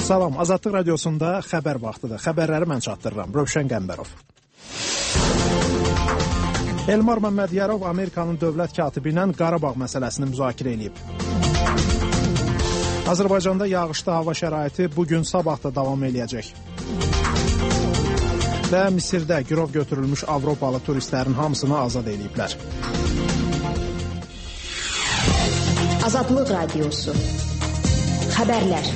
Salam, Azadlıq Radiosunda xəbər vaxtıdır. Xəbərləri mən çatdırıram. Rövşən Qəmbərov. Elmar Məmmədiyarov Amerikanın dövlət katibi ilə Qarabağ məsələsini müzakirə edib. Azərbaycanda yağışlı hava şəraiti bugün sabah da davam eləyəcək. Və Misirdə girov götürülmüş Avropalı turistlərin hamısını azad ediblər. Azadlıq Radiosu. Xəbərlər.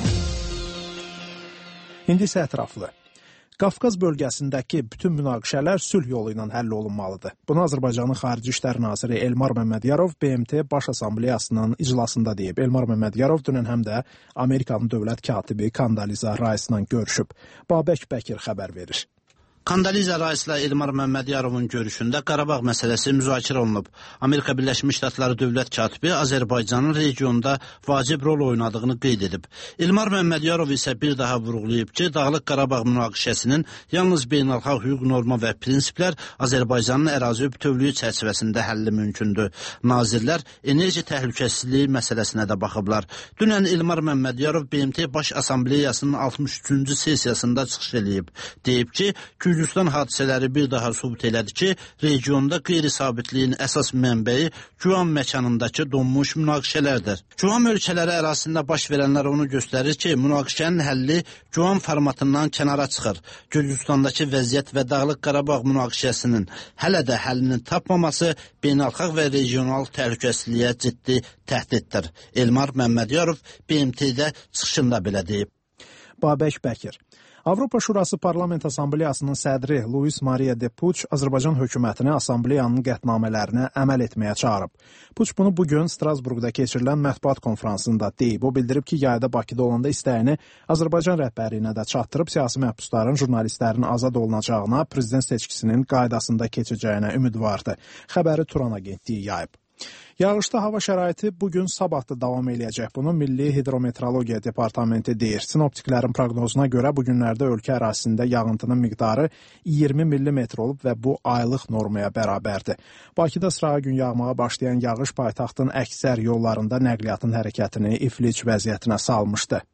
İndi isə ətraflı. Qafqaz bölgəsindəki bütün münaqişələr sülh yolu ilə həll olunmalıdır. Bunu Azərbaycanın Xarici İşlər Naziri Elmar Məmmədiyarov BMT Baş Assambleyasının iclasında deyib. Elmar Məmmədiyarov dünən həm də Amerikanın dövlət katibi Kondoliza Rice ilə görüşüb. Babək Bəkir xəbər verir. Kondoliza Rice ilə Elmar Məmmədiyarovun görüşündə Qarabağ məsələsi müzakirə olunub. Amerika Birləşmiş Ştatları dövlət katibi Azərbaycanın regionda vacib rol oynadığını qeyd edib. Elmar Məmmədiyarov isə bir daha vurğulayıb ki, Dağlıq Qarabağ münaqişəsinin yalnız beynəlxalq hüquq norma və prinsiplər Azərbaycanın ərazi bütövlüyü çərçivəsində həlli mümkündür. Nazirlər enerji təhlükəsizliyi məsələsinə də baxıblar. Dünən Elmar Məmmədiyarov BMT Baş Assambleyasının 63-cü sessiyasında çıxış edib. Deyib ki, Gürcüstan hadisələri bir daha sübut elədi ki, regionda qeyri-sabitliyin əsas mənbəyi Güam məkanındakı donmuş münaqişələrdir. Güam ölkələri ərazisində baş verənlər onu göstərir ki, münaqişənin həlli Güam formatından kənara çıxır. Gürcüstandakı vəziyyət və Dağlıq Qarabağ münaqişəsinin hələ də həllini tapmaması beynəlxalq və regional təhlükəsizliyə ciddi təhdiddir. Elmar Məmmədiyarov BMT-də çıxışında belə deyib. Babək Bəkir. Avropa Şurası Parlament Assambleyasının sədri Luis Maria de Puig Azərbaycan hökumətini assambleyanın qətnamələrinə əməl etməyə çağırıb. Puig bunu bugün Strasburqda keçirilən mətbuat konfransında deyib. O bildirib ki, yayda Bakıda olanda istəyini Azərbaycan rəhbərliyinə də çatdırıb siyasi məhbusların, jurnalistlərin azad olunacağına, prezident seçkisinin qaydasında keçəcəyinə ümidvardır. Xəbəri Turan agentliyi yayıb. Yağışlı hava şəraiti bugün sabah da davam eləyəcək. Bunu Milli Hidrometeorologiya Departamenti deyir. Sinoptiklərin proqnozuna görə bu günlərdə ölkə ərazisində yağıntının miqdarı 20 mm olub və bu aylıq normaya bərabərdir. Bakıda sırağa gün yağmağa başlayan yağış paytaxtın əksər yollarında nəqliyyatın hərəkətini iflic vəziyyətinə salmışdı.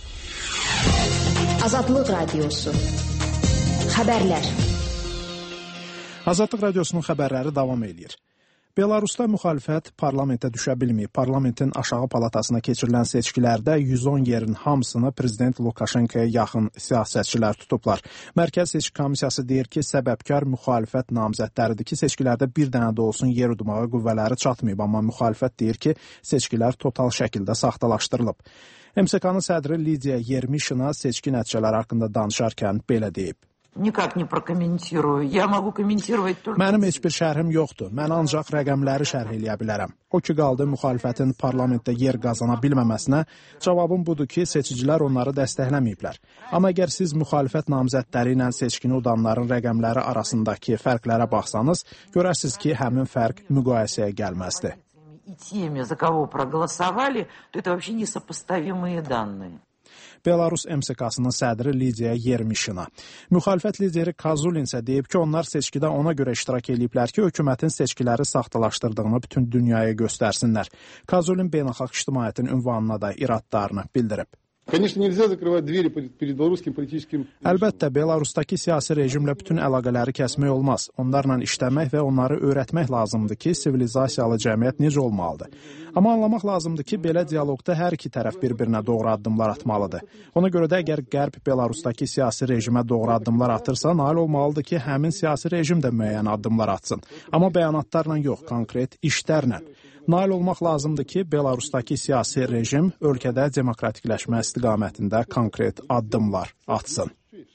Azadlıq Radiosu. Xəbərlər. Azadlıq Radiosunun xəbərləri davam eləyir. Belarusda müxalifət parlamentə düşə bilməyib. Parlamentin aşağı palatasına keçirilən seçkilərdə 110 yerin hamısını prezident Lukashenkoya yaxın siyasətçilər tutublar. Mərkəz Seçki Komissiyası deyir ki, səbəbkar müxalifət namizədləridir ki, seçkilərdə bir dənə də olsun yer udmağa qüvvələri çatmayıb, amma müxalifət deyir ki, seçkilər total şəkildə saxtalaşdırılıb. MSK-nın sədri Lidiya Yermişina seçki nəticələri haqqında danışarkən belə deyib. Никак не прокомментирую. Я могу комментировать только... Mənim heç bir şərhim yoxdur. Mən ancaq rəqəmləri şərh eləyə bilərəm. O ki qaldı müxalifətin parlamentdə yer qazana bilməməsinə, cavabım budur ki, seçicilər onları dəstəkləməyiblər. Amma əgər siz müxalifət namizədləri ilə seçkini udanların rəqəmləri arasındakı fərqlərə baxsanız, görərsiniz ki, həmin fərq müqayisəyə gəlməzdir. И теми, за кого проголосовали, то это вообще несопоставимые данные. Belarus MSK-sının sədri Lidiya Yermişina. Müxalifət lideri Kazulin isə deyib ki, onlar seçkidə ona görə iştirak ediblər ki, hökumətin seçkiləri saxtalaşdırdığını bütün dünyaya göstərsinlər. Kazulin beynəlxalq ictimaiyyətin ünvanına da iradlarını bildirib. Əlbəttə, Belarusdakı siyasi rejimlə bütün əlaqələri kəsmək olmaz. Onlarla işləmək və onları öyrətmək lazımdır ki, sivilizasiyalı cəmiyyət necə olmalıdır. Amma anlamaq lazımdır ki, belə dialoqda hər iki tərəf bir-birinə doğru addımlar atmalıdır. Ona görə də əgər Qərb Belarusdakı siyasi rejimə doğru addımlar atırsa, nail olmalıdır ki, həmin siyasi rejim də müəyyən addımlar atsın. Amma bəyanatlarla yox, konkret işlərlə. Nail olmaq lazımdır ki, Belarusdakı siyasi rejim ölkədə demokratikləşmə istiqamətində konkret addımlar atsın.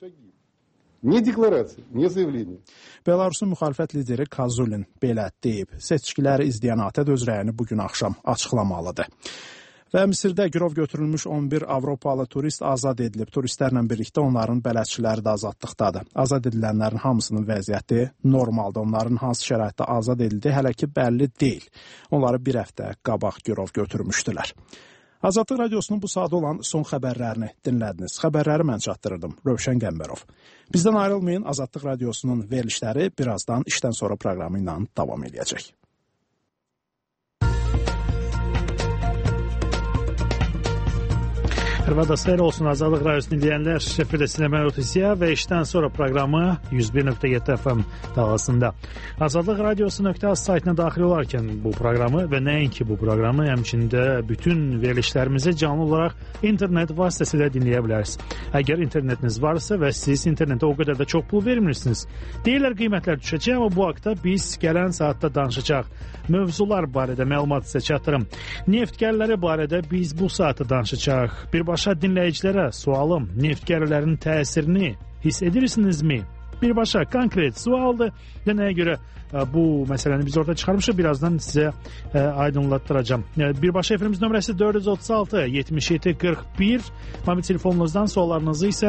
Belarusun müxalifət lideri Kazulin belə deyib. Seçkiləri izləyən ATƏD öz rəyini bugün axşam açıqlamalıdır. Və Misirdə girov götürülmüş 11 Avropalı turist azad edilib. Turistlərlə birlikdə onların bələdçiləri də azadlıqdadır. Azad edilənlərin hamısının vəziyyəti normaldır. Onların hansı şəraitdə azad edildi hələ ki bəlli deyil. Onları bir həftə qabaq girov götürmüşdülər. Azadlıq Radiosunun bu saata olan son xəbərlərini dinlədiniz. Xəbərləri mən çatdırırdım. Rövşən Qəmbərov. Bizdən ayrılmayın. Azadlıq Radiosunun verilişləri birazdan işdən sonra proqramı ilə davam edəcək. Hırvada seyir olsun Azadlıq Radiyosunu dinleyenler. Şefirde Sinema Notisiya ve işten sonra programı 101.7 FM dalgasında. Azadlıq Radyosu.az saytına daxil olarken bu programı ve nəinki bu programı həmçində bütün verilişlərimizi canlı olarak internet vasitəsilə dinləyə bilərsiniz. Əgər internetiniz varsa və siz internete o qədər də çox pul vermirsiniz. Deyirlər qiymətlər düşəcək, amma bu haqda biz gələn saatda danışacaq. Mövzular barədə məlumat sizə çatdırım. Neftgərləri barədə biz bu saatda danışacaq. Birbaşa dinləyicilərə sualım, neftgərlərin təsirini hiss edirsinizmi? Birbaşa konkret sualdır. Nəyə görə bu məsələni biz orada çıxarmışıq, birazdan sizə aydınlatdıracağım. Birbaşa efirimiz nömrəsi 436-77-41, mobil telefonunuzdan suallarınızı isə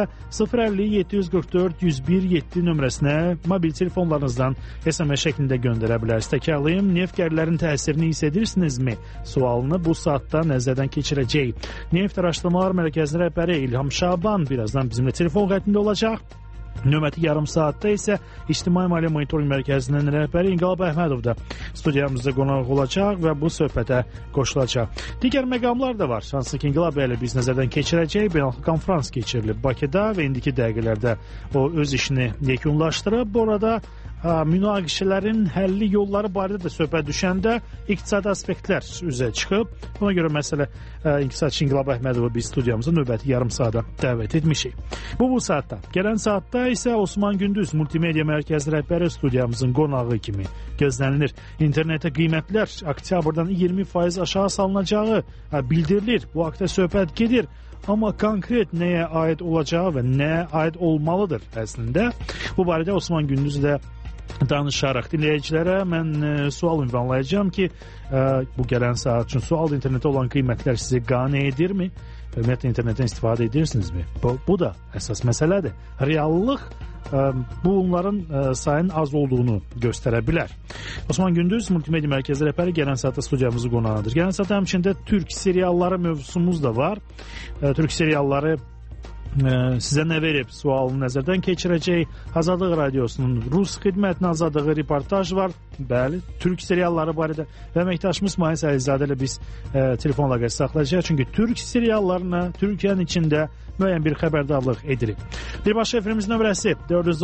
050-744-101-7 nömrəsinə mobil telefonlarınızdan SMS şəklində göndərə bilərsiniz. Təkrarlayım, neftgərlərin təsirini hiss edirsinizmi? Sualını bu saatda nəzərdən keçirəcək. Neft Araşdırmalar Mərkəzinin rəhbəri İlham Şaban birazdan bizimlə telefon xəttində olacaq. Növbəti yarım saatda isə İctimai Maliyyə Monitorinq Mərkəzinin rəhbəri İnqilab Əhmədov da studiyamızda qonaq olacaq və bu söhbətə qoşulacaq. Digər məqamlar da var. Hansı ki, İnqilab ilə biz nəzərdən keçirəcək. Beynəlxalq konfrans keçirilib Bakıda və indiki dəqiqələrdə o öz işini yekunlaşdırıb. Burada münaqişələrin həlli yolları barədə də söhbət düşəndə iqtisadi aspektlər üzə çıxıb. Buna görə məsələ iqtisadçı İnqilab Əhmədovu biz studiyamıza növbəti yarım saata dəvət etmişik. Bu saatda. Gələn saatda isə Osman Gündüz Multimedia Mərkəzi rəhbəri studiyamızın qonağı kimi gözlənilir. İnternetə qiymətlər oktyabrdan 20% aşağı salınacağı bildirilir. Bu haqda söhbət gedir. Amma konkret nəyə aid olacağı və nəyə aid olmalıdır əslində. Bu barədə Osman Gündüzlə danışaraq dinləyicilərə mən sual ünvanlayacağım ki, bu gələn saat üçün sual internetə olan qiymətlər sizi qane edirmi? Və ümumiyyətlə internetdən istifadə edirsinizmi? Bu da əsas məsələdir. Reallıq bunların sayının az olduğunu göstərə bilər. Osman Gündüz Multimedia Mərkəzi rəhbəri gələn saatda studiyamızı qonağıdır. Gələn saatda həmçində Türk serialları mövzusumuz da var. Türk serialları sizə nə verib sualını nəzərdən keçirəcək. Azadlıq Radiosunun Rus xidmətinə azadlığı reportaj var. Bəli, Türk serialları barədə və əməkdaşımız Mahis Əlizadə ilə biz telefon əlaqəsi saxlayacağıq. Çünki Türk seriallarına Türkiyənin içində müəyyən bir xəbərdarlıq edilir. Birbaşa efirimiz nömrəsi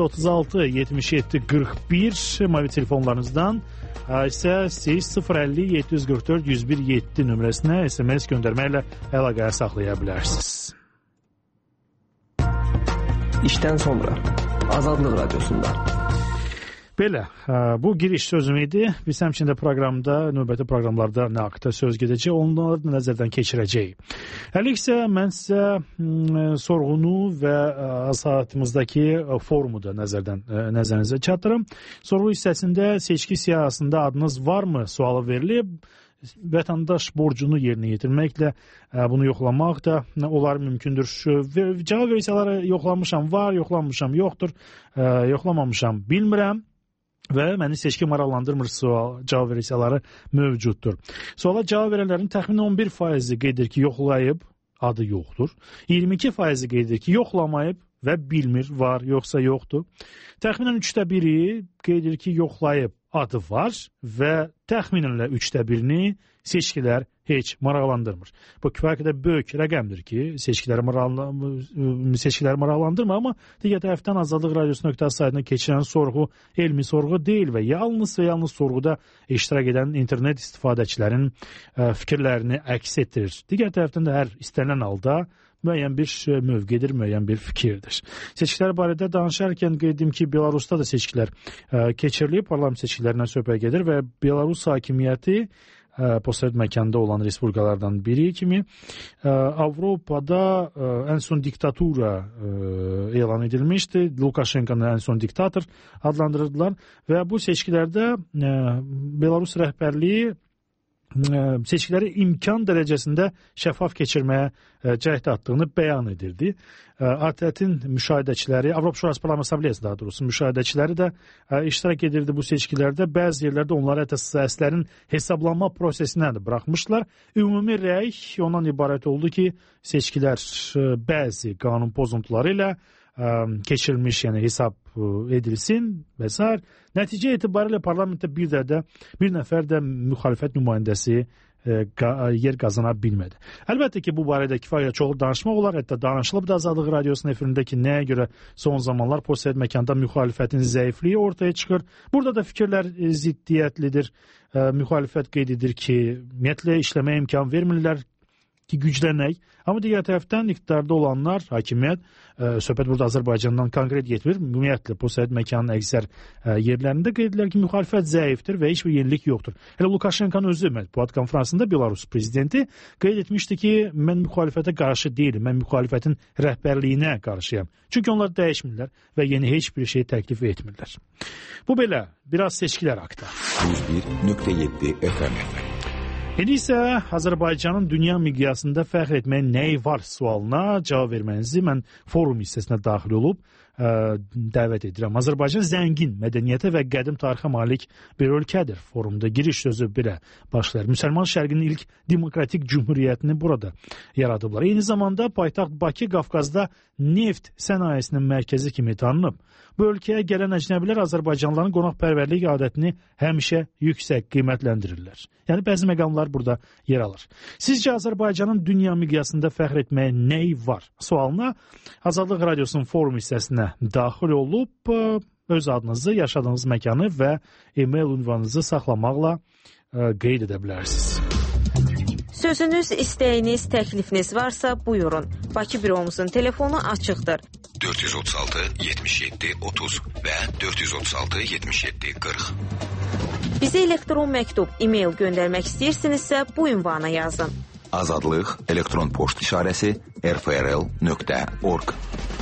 436-77-41 mobil telefonlarınızdan isə siz 050-744-101-7 nömrəsinə SMS göndərməklə əlaqəyə saxlaya bilərsiniz. İşten sonra Azadlıq Radiosunda. Belə, bu giriş sözüm idi. Biz həmçində proqramda, növbəti proqramlarda nə haqda söz gedəcək, onları nəzərdən keçirəcəyik. Hələ isə mən sizə sorğunu və saatimizdəki forumu da nəzərinizə çatdırım. Sorğu hissəsində seçki siyahısında adınız varmı sualı verilib. Vətəndaş borcunu yerinə yetirməklə bunu yoxlamaq da olar mümkündür. Cavab verirsaları yoxlamışam, var, yoxlamışam, yoxdur, yoxlamamışam, bilmirəm və məni seçki maraqlandırmır cavab verirsaları mövcuddur. Suala cavab verənlərin təxminən 11% qeyd edir ki, yoxlayıb, adı yoxdur. 22% qeyd edir ki, yoxlamayıb və bilmir, var, yoxsa yoxdur. Təxminən 1/3 qeyd edir ki, yoxlayıb, adı var və təxminənlə 1/3 seçkilər heç maraqlandırmır. Bu kifayət qədər böyük rəqəmdir ki, seçkiləri maraqlandırmır, amma digər tərəfdən Azadlıq Radiosu.az saytına keçirilən sorğu elmi sorğu deyil və yalnız sorğuda iştirak edən internet istifadəçilərin fikirlərini əks etdirir. Digər tərəfdən də hər istənilən halda müəyyən bir mövqedir, müəyyən bir fikirdir. Seçkilər barədə danışarkən qeyd edim ki, Belarusda da seçkilər keçirilib, parlament seçkilərindən söhbət gedir və Belarus hakimiyyəti postsovet məkanda olan respublikalardan biri kimi Avropada ən son diktatura elan edilmişdi. Lukashenko'nu ən son diktator adlandırırdılar və bu seçkilərdə Belarus rəhbərliyi seçkiləri imkan dərəcəsində şəffaf keçirməyə cəhd atdığını bəyan edirdi. ATƏT-in müşahidəçiləri, Avropa Şurası Parlament Assambleyası daha doğrusu müşahidəçiləri də iştirak edirdi bu seçkilərdə. Bəzi yerlərdə onları səslərin hesablanma prosesinə də buraxmışlar. Ümumi rəy ondan ibarət oldu ki, seçkilər bəzi qanun pozuntuları ilə keçirilmiş, yəni hesab edilsin və s. Nəticə etibarilə parlamentdə bir nəfər də müxalifət nümayəndəsi yer qazana bilmədi. Əlbəttə ki, bu barədə kifayət çox danışmaq olar. Hətta danışılıb da Azadlıq Radiosunun efirində ki, nəyə görə son zamanlar postsovet məkanda müxalifətin zəifliyi ortaya çıxır. Burada da fikirlər ziddiyyətlidir. Müxalifət qeyd edir ki, ümumiyyətlə işləməyə imkan vermirlər ki, güclənək. Amma digər tərəfdən iqtidarda olanlar, hakimiyyət, söhbət burada Azərbaycandan konkret getmir. Ümumiyyətlə, postsovet məkanın əksər yerlərində qeyd edirlər ki, müxalifət zəifdir və heç bir yenilik yoxdur. Hələ Lukashenko'nun özü mətbuat konfransında Belarus prezidenti qeyd etmişdi ki, mən müxalifətə qarşı deyiləm, mən müxalifətin rəhbərliyinə qarşıyam. Çünki onlar dəyişmirlər və yeni heç bir şey təklif etmirlər. Bu belə, biraz seçkilər haqqında. 101.7 FM. İndi isə Azərbaycanın dünya miqyasında fəxr etməyə nəyi var sualına cavab vermənizi mən forum hissəsinə daxil olub dəvət edirəm. Azərbaycan zəngin mədəniyyətə və qədim tarixə malik bir ölkədir. Forumda giriş sözü belə başlayır. Müsəlman şərqinin ilk demokratik cümhuriyyətini burada yaradıblar. Eyni zamanda paytaxt Bakı Qafqazda neft sənayesinin mərkəzi kimi tanınıb. Bu ölkəyə gələn əcnəbilər Azərbaycanlıların qonaqpərvərlik adətini həmişə yüksək qiymətləndirirlər. Yəni bəzi məqamlar burada yer alır. Sizcə Azərbaycanın dünya miqyasında fəxr etməyə nəyi var? Sualına Azadlıq Radiosunun forum hissəsinə daxil olub öz adınızı, yaşadığınız məkanı və e-mail ünvanınızı saxlamaqla qeyd edə bilərsiniz. Sözünüz, istəyiniz, təklifiniz varsa buyurun. Bakı büromuzun telefonu açıqdır. 436 77 30 və 436 77 40. Bizə elektron məktub, e-mail göndərmək istəyirsinizsə bu ünvana yazın. Azadlıq elektron poçt işarəsi rfrl.org.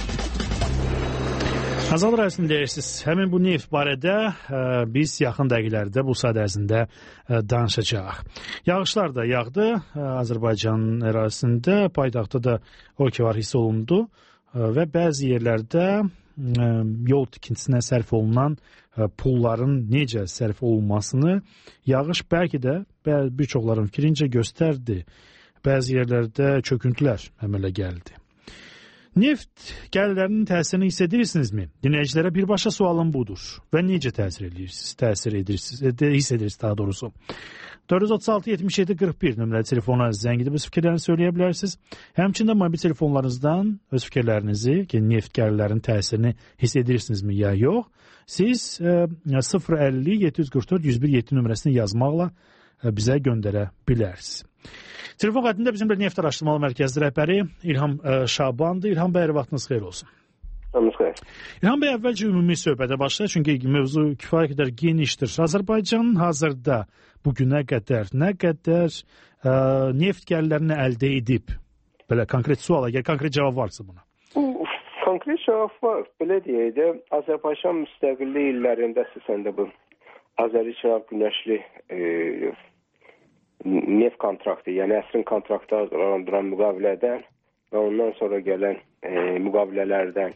Azadlıq Radiosu'nu deyirsiniz. Həmin bu neft barədə biz yaxın dəqiqələrdə bu saat ərzində danışacağıq. Yağışlar da yağdı Azərbaycan ərazisində, paytaxtda da o ki var hiss olundu və bəzi yerlərdə yol tikintisinə sərf olunan pulların necə sərf olunmasını yağış bəlkə də bir çoxların fikrincə göstərdi. Bəzi yerlərdə çöküntülər əmələ gəldi. Neft gəlirlərinin təsirini hiss edirsinizmi? Dinləyicilərə birbaşa sualım budur. Və necə hiss edirsiniz daha doğrusu. 436-77-41 nömrəli telefona zəng edib öz fikirlərini söyləyə bilərsiniz. Həmçində mobil telefonlarınızdan öz fikirlərinizi, ki, neft gəlirlərinin təsirini hiss edirsinizmi ya yox, siz 050-744-101-7 nömrəsini yazmaqla bizə göndərə bilərsiniz. Telefon xəttində bizimlə Neft Araşdırmalı Mərkəzi rəhbəri İlham Şabandır. İlham bəy, vaxtınız xeyir olsun. İlham bəy, əvvəlcə ümumi söhbətə başlayır, çünki mövzu kifayət qədər genişdir. Azərbaycan hazırda bugünə qədər nə qədər neft gəlirlərini əldə edib? Belə konkret sual, əgər konkret cavab varsa buna. Konkret cavab var. Belə deyək də, Azərbaycan müstəqillik illərində əsasən də bu Azəri-Çıraq günəşli neft kontraktı, yəni əsrin kontraktı hazırlandıran müqavilədən və ondan sonra gələn müqavilələrdən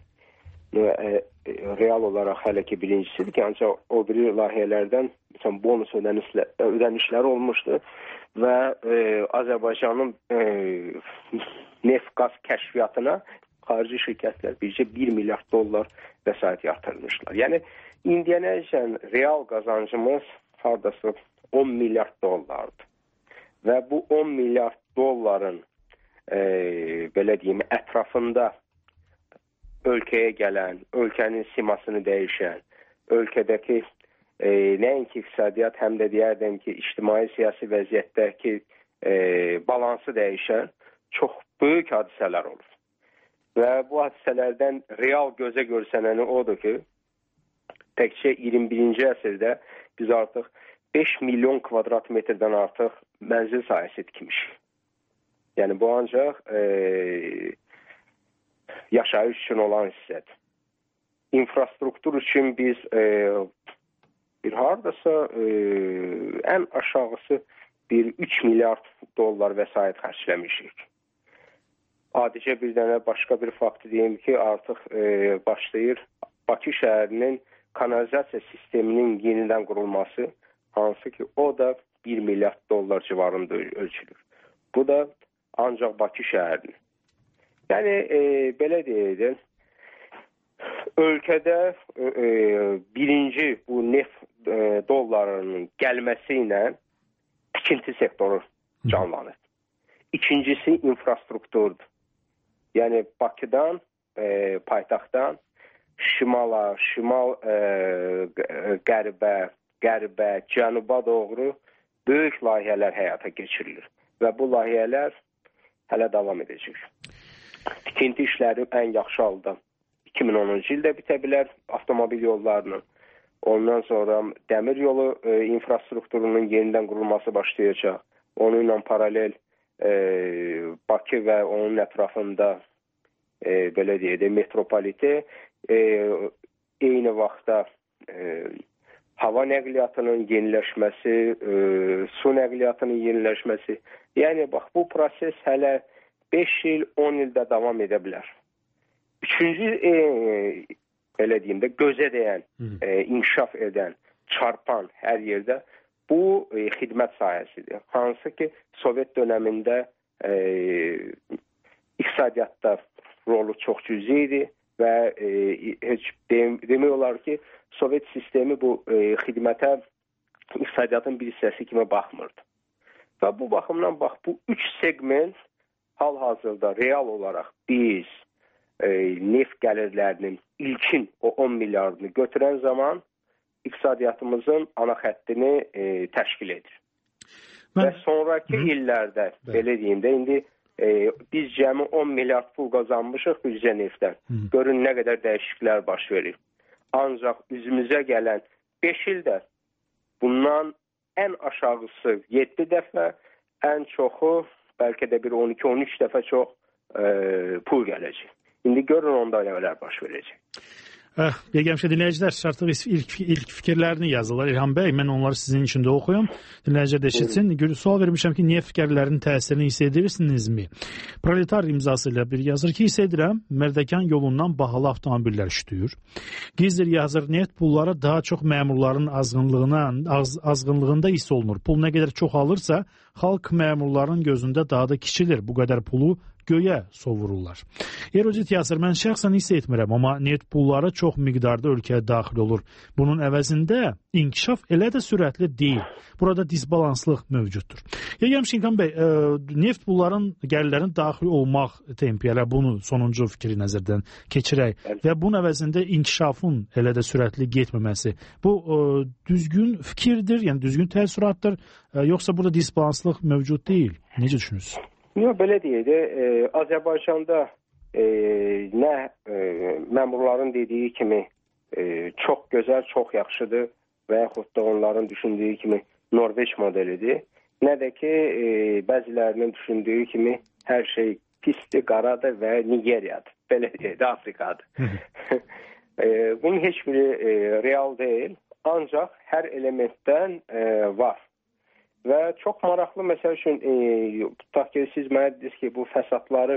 real olaraq hələ ki birincisidir ki, ancaq o biri layihələrdən bonus ödənişləri olmuşdu və Azərbaycanın neft qaz kəşfiyyatına xarici şirkətlər bircə 1 milyard dollar vəsait yatırmışlar. Yəni, indiyənəcən real qazancımız hardasa 10 milyard dollardır. Və bu 10 milyard dolların belə deyim, ətrafında ölkəyə gələn, ölkənin simasını dəyişən, ölkədəki nəinki iqtisadiyyat, həm də deyərdim ki, ictimai-siyasi vəziyyətdəki balansı dəyişən çox böyük hadisələr olur. Və bu hadisələrdən real gözə görsənəni odur ki, təkcə 21-ci əsrdə biz artıq 5 milyon kvadrat metrdən artıq mənzil sahəsi tikmişik. Yəni, bu ancaq yaşayış üçün olan hissədir. İnfrastruktur üçün biz bir hardasa ən aşağısı bir 3 milyard dollar vəsait xərcləmişik. Adicə bir dənə başqa bir faktı deyim ki, artıq başlayır Bakı şəhərinin kanalizasiya sisteminin yenidən qurulması, hansı ki o da 1 milyard dollar civarında ölçülür. Bu da ancaq Bakı şəhərinin. Yəni, belə deyək, ölkədə birinci bu neft dollarının gəlməsi ilə tikinti sektoru canlanır. İkincisi infrastrukturdur. Yəni Bakıdan, paytaxtdan şimala, qərbə, cənuba doğru böyük layihələr həyata keçirilir. Və bu layihələr hələ davam edəcək. Tikinti işləri ən yaxşı halda 2010-cu ildə bitə bilər avtomobil yollarının. Ondan sonra dəmir yolu infrastrukturunun yenidən qurulması başlayacaq. Onunla paralel Bakı və onun ətrafında belə deyək də metropoliti eyni vaxtda hava nəqliyyatının yeniləşməsi, su nəqliyyatının yeniləşməsi. Yəni bax bu proses hələ 5 il, 10 ildə davam edə bilər. Üçüncü belə deyim də gözə dəyən, inkişaf edən, çarpan hər yerdə bu xidmət sahəsidir. Hansı ki Sovet dönəmində iqtisadiyyatda rolu çox cüzi idi və heç demək olar ki Sovet sistemi bu xidmətə iqtisadiyyatın bir hissəsi kimi baxmırdı. Və bu baxımdan bax bu üç segment hal-hazırda real olaraq biz neft gəlirlərinin ilkin o 10 milyardını götürən zaman iqtisadiyyatımızın ana xəttini təşkil edir. Və sonraki illərdə, belə deyim də, indi biz cəmi 10 milyard pul qazanmışıq üzcə neftdən. Görün nə qədər dəyişikliklər baş verir. Ancaq üzümüzə gələn 5 ildə bundan ən aşağısı 7 dəfə, ən çoxu bəlkə də bir 12-13 dəfə çox pul gələcək. İndi görün onda nələr baş verəcək. Həmişə dinləyicilər artıq ilk fikirlərini yazırlar. İlham bəy, mən onları sizin üçün də oxuyum. Dinləyicilər də eşitsin. Sual vermişəm ki, neft gəlirlərinin təsirini hiss edirsinizmi? Proletar imzası ilə bir yazır ki, hiss edirəm, Mərdəkan yolundan bahalı avtomobillər işləyir. Gizlir yazır, neft pulları daha çox məmurların azğınlığında hiss olunur. Pul nə qədər çox alırsa, xalq məmurların gözündə daha da kiçilir. Bu qədər pulu göyə sovururlar. Erudit yazır, mən şəxsən hiss etmirəm, amma neft pulları çox miqdarda ölkəyə daxil olur. Bunun əvəzində inkişaf elə də sürətli deyil. Burada disbalanslıq mövcuddur. Yəqin İlham bəy, neft pulların, gəlirlərin daxil olmaq tempi, elə bunu sonuncu fikri nəzərdən keçirək və bunun əvəzində inkişafın elə də sürətli getməməsi. Bu düzgün fikirdir, yəni düzgün təəssüratdır, yoxsa burada disbalanslıq mövcud deyil? Necə düşünürsünüz? Yox, belə deyək də, Azərbaycanda nə məmurların dediyi kimi çox gözəl, çox yaxşıdır və yaxud da onların düşündüyü kimi Norveç modelidir. Nə də ki, bəzilərinin düşündüyü kimi hər şey pisdir, qaradır və Nigeriyadır. Belə deyək də, Afrikadır. Bunun heç biri real deyil, ancaq hər elementdən var. Və çox maraqlı, məsəl üçün, tutaq ki, siz mənə dediniz ki, bu fəsadları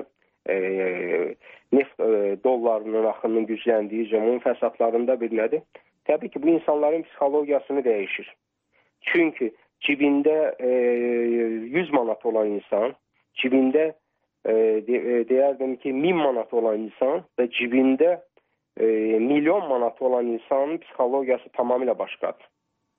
neft dollarının axınının gücləndiyi zaman fəsadlarında bir nədir? Təbii ki, bu insanların psixologiyasını dəyişir. Çünki cibində 100 manat olan insan, cibində deyərdim ki, 1000 manat olan insan və cibində milyon manat olan insanın psixologiyası tamamilə başqadır.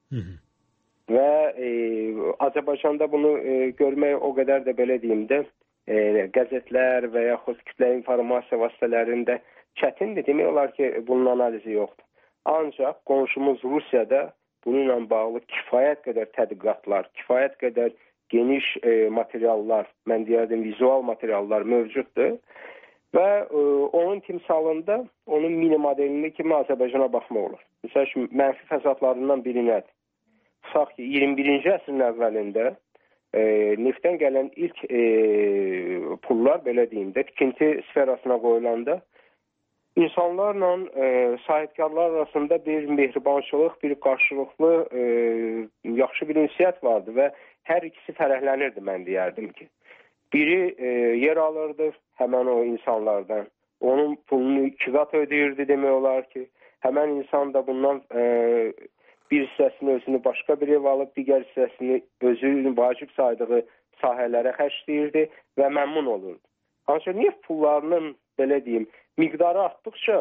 Və Azərbaycanda bunu görmək o qədər də belə deyim də qəzetlər və yaxud kütləvi informasiya vasitələrində çətindir. Demək olar ki, bunun analizi yoxdur. Ancaq qonşumuz Rusiyada bununla bağlı kifayət qədər tədqiqatlar, kifayət qədər geniş materiallar, mən deyərdim vizual materiallar mövcuddur. Və onun timsalında onun mini modelini kimi Azərbaycana baxmaq olur. Məsəl üçün, mənfi fəsadlarından biri nədir? Tutaq ki, 21-ci əsrin əvvəlində neftdən gələn ilk pullar, belə deyim də, tikinti sferasına qoyulanda insanlarla sahibkarlar arasında bir mehribançılıq, bir qarşılıqlı yaxşı bir ünsiyyət vardı və hər ikisi fərəhlənirdi, mən deyərdim ki. Biri yer alırdı həmən o insanlardan, onun pulunu 2 qat ödəyirdi demək olar ki, həmən insan da bundan bir hissəsini özünü başqa bir ev alıb, digər hissəsini özünün vacib saydığı sahələrə xərcləyirdi və məmnun olurdu. Ancaq neft pullarının, belə deyim, miqdarı artdıqca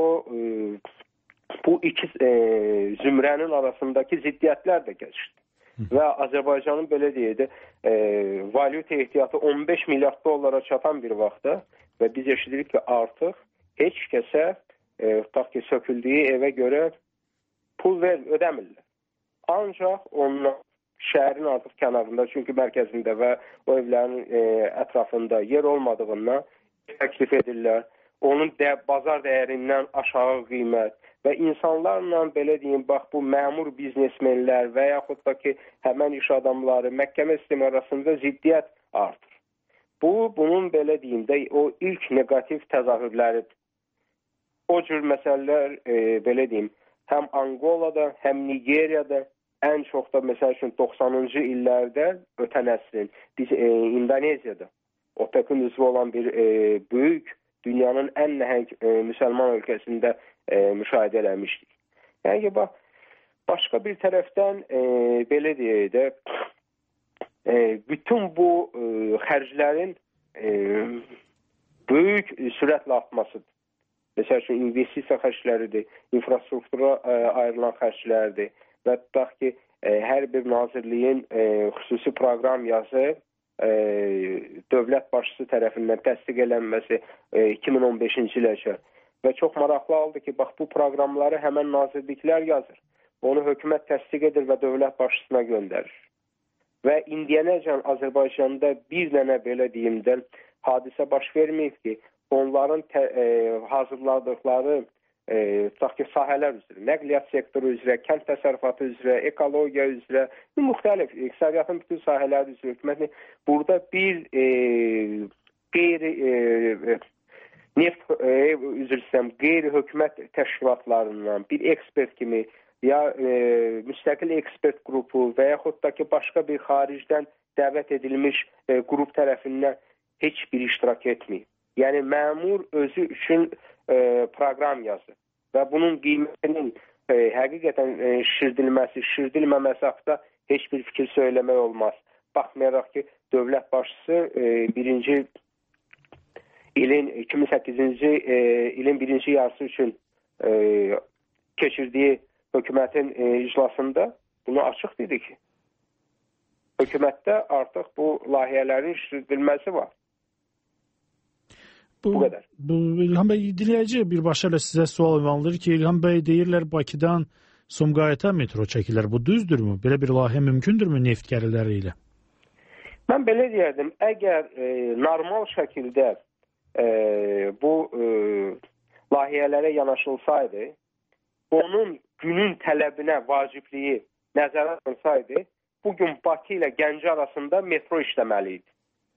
bu iki zümrənin arasındakı ziddiyyətlər də keçdi. və Azərbaycanın belə deyək də valyuta ehtiyatı 15 milyard dollara çatan bir vaxtda və biz eşidirik ki, artıq heç kəsə tutaq ki, söküldüyü evə görə pul ödəmirlər. Ancaq onunla şəhərin artıq kənarında, çünki mərkəzində və o evlərin ətrafında yer olmadığından təklif edirlər. Onun bazar dəyərindən aşağı qiymət və insanlarla belə deyim, bax bu məmur biznesmenlər və yaxud da ki, həmən iş adamları, məhkəmə sistemi arasında ziddiyyət artır. Bunun belə deyim də o ilk negativ təzahürləridir. O cür məsələlər belə deyim, həm Angolada, həm Nigeriyada, ən çox da məsəl üçün 90-cı illərdə ötən əsrin biz İndoneziyada OPEC-in üzvü olan bir böyük dünyanın ən nəhəng müsəlman ölkəsində müşahidə eləmişdik. Yəni ki, başqa bir tərəfdən belə deyək də bütün bu xərclərin böyük sürətlə artmasıdır. Məsəl üçün investisiya xərcləridir, infrastruktura ayrılan xərclərdir və tutaq ki, hər bir nazirliyin xüsusi proqram yazıb dövlət başçısı tərəfindən təsdiq edilməsi 2015-ci iləcə və çox maraqlı oldu ki, bax bu proqramları həmən nazirliklər yazır. Onu hökumət təsdiq edir və dövlət başçısına göndərir. Və indiyənəcən Azərbaycanda bir dənə belə deyimdən hadisə baş verməyib ki, onların hazırladıqları tutaq ki, sahələr üzrə, nəqliyyat sektoru üzrə, kənd təsərrüfatı üzrə, ekologiya üzrə, müxtəlif iqtisadiyyatın bütün sahələri üzrə hökumətin burada bir qeyri-hökumət təşkilatlarından bir ekspert kimi ya müstəqil ekspert qrupu və yaxud da ki, başqa bir xaricdən dəvət edilmiş qrup tərəfindən heç bir iştirak etməyib. Yəni, məmur özü üçün proqram yazır və bunun qiymətinin həqiqətən şişirdilməməsi haqqında heç bir fikir söyləmək olmaz. Baxmayaraq ki, dövlət başçısı 2008-ci ilin birinci yarısı üçün keçirdiyi hökumətin iclasında bunu açıq dedi ki, hökumətdə artıq bu layihələrin şişirdilməsi var. Bu qədər. İlham bəy, dinləyici birbaşa ilə sizə sual ünvanlayır ki, İlham bəy deyirlər Bakıdan Sumqayıta metro çəkilər. Bu düzdürmü? Belə bir layihə mümkündürmü neft gəriləri ilə? Mən belə deyərdim, əgər normal şəkildə bu layihələrə yanaşılsaydı, onun günün tələbinə vacibliyi nəzərə alınsaydı, bugün Bakı ilə Gəncə arasında metro işləməli idi.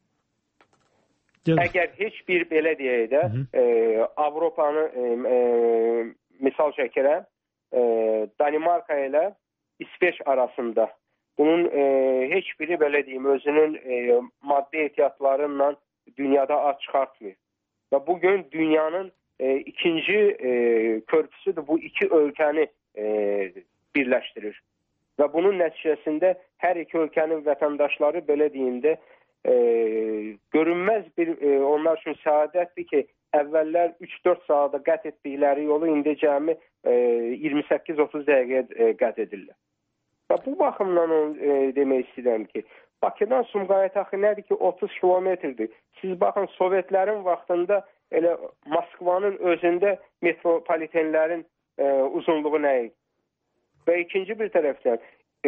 Əgər heç bir belə deyək də Avropanı misal çəkirəm, Danimarka ilə İsveç arasında bunun heç biri belə deyim özünün maddi ehtiyatlarıyla dünyada az çıxartmıyor. Və bugün dünyanın ikinci körpüsüdür, bu iki ölkəni birləşdirir. Və bunun nəticəsində hər iki ölkənin vətəndaşları belə deyim də görünməz bir onlar üçün səadətdir ki, əvvəllər 3-4 saata qət etdikləri yolu indi cəmi 28-30 dəqiqəyə qət edirlər. Və bu baxımdan demək istəyirəm ki, Bakıdan Sumqayıt axı nədir ki, 30 kilometrdir. Siz baxın, Sovetlərin vaxtında elə Moskvanın özündə metropolitenlərin uzunluğu nə idi? Və ikinci bir tərəfdən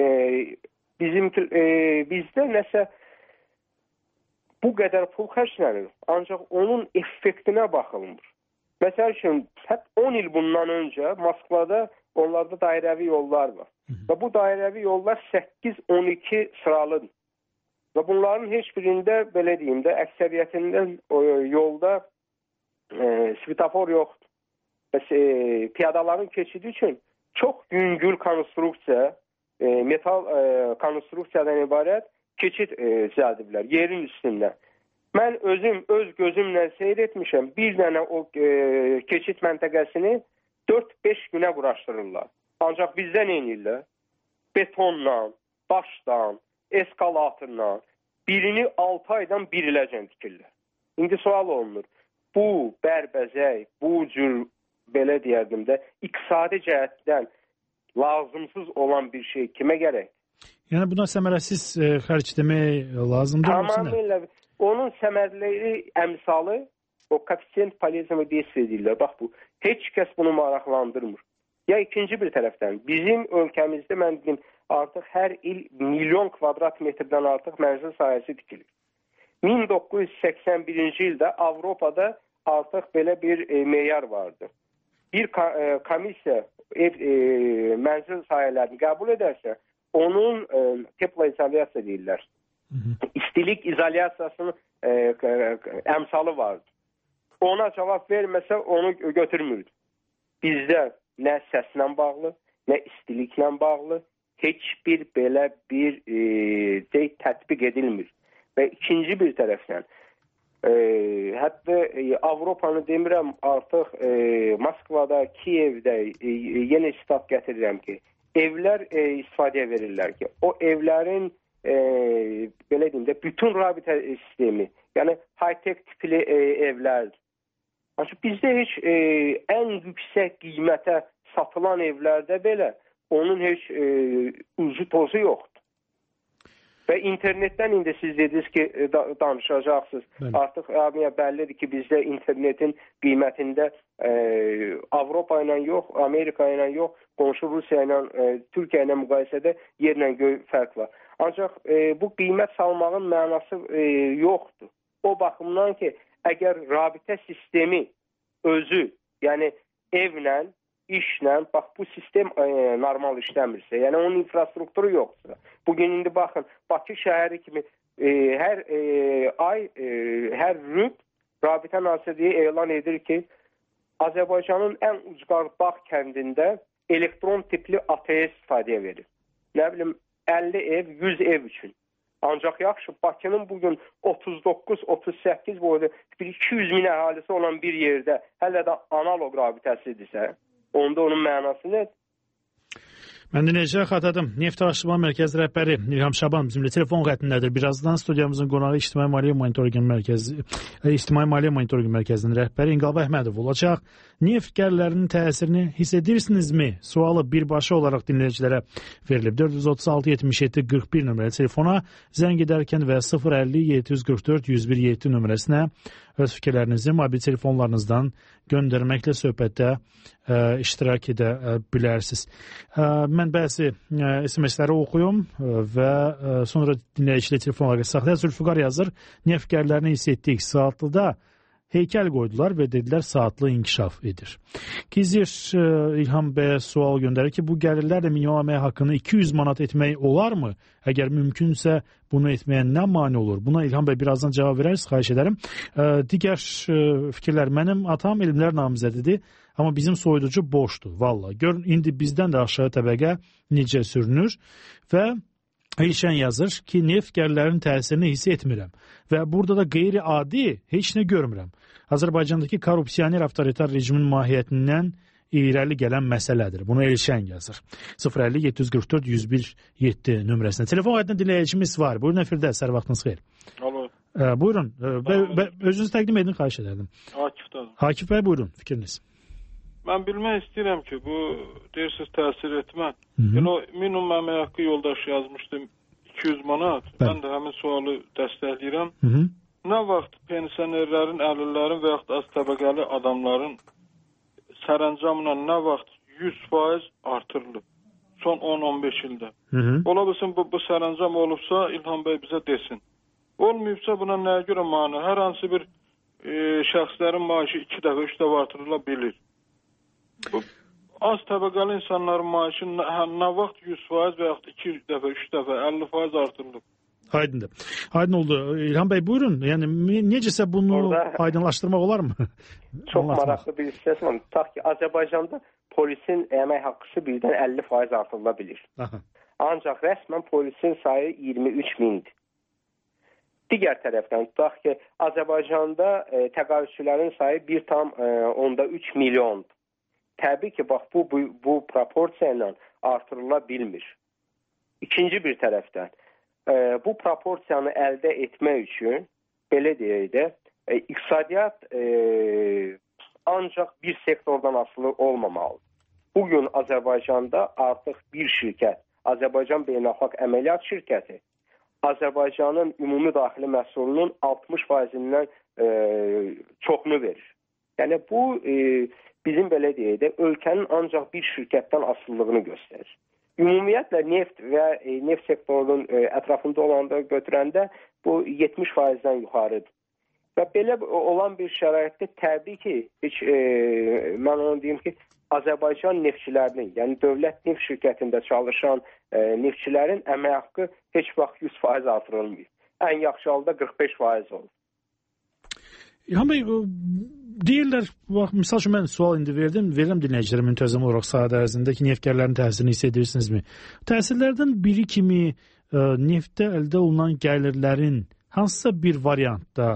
bizdə nəsə bu qədər pul xərclənir, ancaq onun effektinə baxılmır. Məsəl üçün, 10 il bundan öncə Moskvada onlarda dairəvi yollar var. Və bu dairəvi yollar 8-12 sıralıdır. Və bunların heç birində, belə deyim də, əksəriyyətindən yolda svetofor yoxdur. Və piyadaların keçidi üçün çox yüngül konstruksiya, metal konstruksiyadan ibarət keçid düzəldiblər yerin üstündə. Mən özüm öz gözümlə seyr etmişəm. Bir dənə o keçid məntəqəsini 4-5 günə quraşdırırlar. Ancaq bizdə nə edirlər? Betonla, daşdan, eskalatorla birini 6 aydan bir iləcən tikirlər. İndi sual olunur. Bu bərbəzək, bu cür belə deyərdim də iqtisadi cəhətdən lazımsız olan bir şey kimə gərək? Yəni buna səmərəsiz xərc demək lazımdır. Tamamilə onun səmərəli əmsalı o koeffisient paylaşımı deyirlər. Bax bu heç kəs bunu maraqlandırmır. Ya ikinci bir tərəfdən bizim ölkəmizdə mən dedim artıq hər il milyon kvadrat metrdən artıq mənzil sahəsi tikilir. 1981-ci ildə Avropada artıq belə bir meyar vardı. Bir komissiya mənzil sahələrini qəbul edərsə, onun termoizolyasiya deyirlər. İstilik izolyasiyasının əmsalı vardı. Ona cavab verməsə onu götürmürdü. Bizdə nə səslə bağlı, nə istiliklə bağlı heç bir belə bir tətbiq edilmir. Və ikinci bir tərəfdən hətta Avropanı demirəm artıq Moskvada, Kiyevdə yenə istat gətirirəm ki, evlər istifadəyə verirlər ki, o evlərin belə deyim də bütün rabitə sistemi, yəni high-tech tipli evlərdir. Ancaq bizdə heç ən yüksək qiymətə satılan evlərdə belə onun heç ucu tozu yoxdur. Və internetdən indi siz dediniz ki, danışacaqsınız. Bəli. Artıq bəllidir ki, bizdə internetin qiymətində Avropa ilə yox, Amerika ilə yox, qonşu Rusiya ilə, Türkiyə ilə müqayisədə yerlə göy fərq var. Ancaq bu qiymət salmağın mənası yoxdur. O baxımdan ki, əgər rabitə sistemi özü, yəni evlə, işlə, bax bu sistem normal işləmirsə, yəni onun infrastrukturu yoxdur. Bugün indi baxın, Bakı şəhəri kimi hər ay, hər rüb Rabitə Nazirliyi elan edir ki, Azərbaycanın ən ucqar bağ kəndində elektron tipli ATS istifadəyə verir. Nə bilim, 50 ev, 100 ev üçün. Ancaq yaxşı, Bakının bugün 39-38 boyda 200 min əhalisi olan bir yerdə hələ də analog rabitəsidirsə, onda onun mənası nədir? Mən dinləyicilər xatırladım. Neft Araşdırma Mərkəzi rəhbəri İlham Şaban bizimlə telefon xəttindədir. Birazdan studiyamızın qonağı İctimai Maliyyə Mərkəzinin rəhbəri İnqilab Əhmədov olacaq. Neft gəlirlərinin təsirini hiss edirsinizmi? Sualı birbaşa olaraq dinləyicilərə verilib. 436-77-41 nömrəli telefona zəng edərkən və 050-744-101-7 nömrəsinə öz fikirlərinizi mobil telefonlarınızdan göndərməklə söhbətdə iştirak edə bilərsiniz. Mən bəzi SMS-ləri oxuyum və sonra dinləyicilə telefon əlaqəsi saxlayaq. Zülfüqar yazır, neft gəlirlərini hiss etdik. Saatlıda heykəl qoydular və dedilər saatlı inkişaf edir. Gizir İlham bəyə sual göndərir ki, bu gəlirlərlə minimum əmək haqqını 200 manat etmək olarmı? Əgər mümkünsə bunu etməyə nə mane olur? Buna İlham bəy birazdan cavab verərsiniz, xahiş edərəm. Digər fikirlər, mənim atam elmlər namizədidir, amma bizim soyuducu boşdur, valla. Görün, indi bizdən də aşağı təbəqə necə sürünür və Elşən yazır ki, neft gəlirlərinin təsirini hiss etmirəm və burada da qeyri-adi heç nə görmürəm. Azərbaycandakı korrupsioner avtoritar rejimin mahiyyətindən irəli gələn məsələdir. Bunu Elşən yazır. 050-744-101-7 nömrəsində. Telefon xəttində dinləyicimiz var. Buyurun əfirdə, sər vaxtınız xeyir. Alo. Buyurun. Özünüzü təqdim edin, xahiş edərdim. Akif'dən. Akif bəy, buyurun, fikriniz. Mən bilmək istəyirəm ki, bu deyirsiniz təsir etmə. Yəni o minimum əmək haqqı yoldaşı yazmışdım 200 manat. Mən də həmin sualı dəstəkləyirəm. Nə vaxt pensionerlərin, əlillərin və yaxud az təbəqəli adamların sərəncamla nə vaxt 100% artırılıb? Son 10-15 ildə. Ola bilsin bu sərəncam olubsa İlham bəy bizə desin. Olmayıbsa buna nəyə görə mane? Hər hansı bir şəxslərin maaşı 2 dəfə, 3 dəfə artırıla bilir. Bu az təbəqəli insanların maaşı nə vaxt 100% və yaxud 2 dəfə, 3 dəfə, 50% artırılıb? Aydındır. Aydın oldu. İlham bəy, buyurun. Yəni, necəsə bunu aydınlaşdırmaq olar mı? Çox maraqlı bir hissəsi var. Tutaq ki, Azərbaycanda polisin əmək haqqısı birdən 50% artırıla bilir. Ancaq rəsmən polisin sayı 23 mindir. Digər tərəfdən tutaq ki, Azərbaycanda təqaüdçülərin sayı 1,3 milyondur. Təbii ki, bax, bu proporsiya ilə artırıla bilmir. İkinci bir tərəfdən, bu proporsiyanı əldə etmək üçün, belə deyək də, iqtisadiyyat ancaq bir sektordan asılı olmamalıdır. Bugün Azərbaycanda artıq bir şirkət Azərbaycan Beynəlxalq Əməliyyat Şirkəti Azərbaycanın ümumi daxili məhsulunun 60%-dən çoxunu verir. Yəni bu bizim belə deyək də ölkənin ancaq bir şirkətdən asıllığını göstərir. Ümumiyyətlə neft və neft sektorunun ətrafında olanda götürəndə bu 70%-dən yuxarıdır. Və belə olan bir şəraitdə təbii ki, mən onu deyim ki, Azərbaycan neftçilərinin, yəni dövlət neft şirkətində çalışan neftçilərin əmək haqqı heç vaxt 100% artırılmıyor. Ən yaxşı halda 45% olur. İlham bəy, deyirlər, misal üçün mən sual indi verirəm dinləyicilərə müntəzəm olaraq sahədə ərzində ki, neftkarların təsirini hiss edirsinizmi? Təsirlərdən biri kimi neftdə əldə olunan gəlirlərin hansısa bir variantda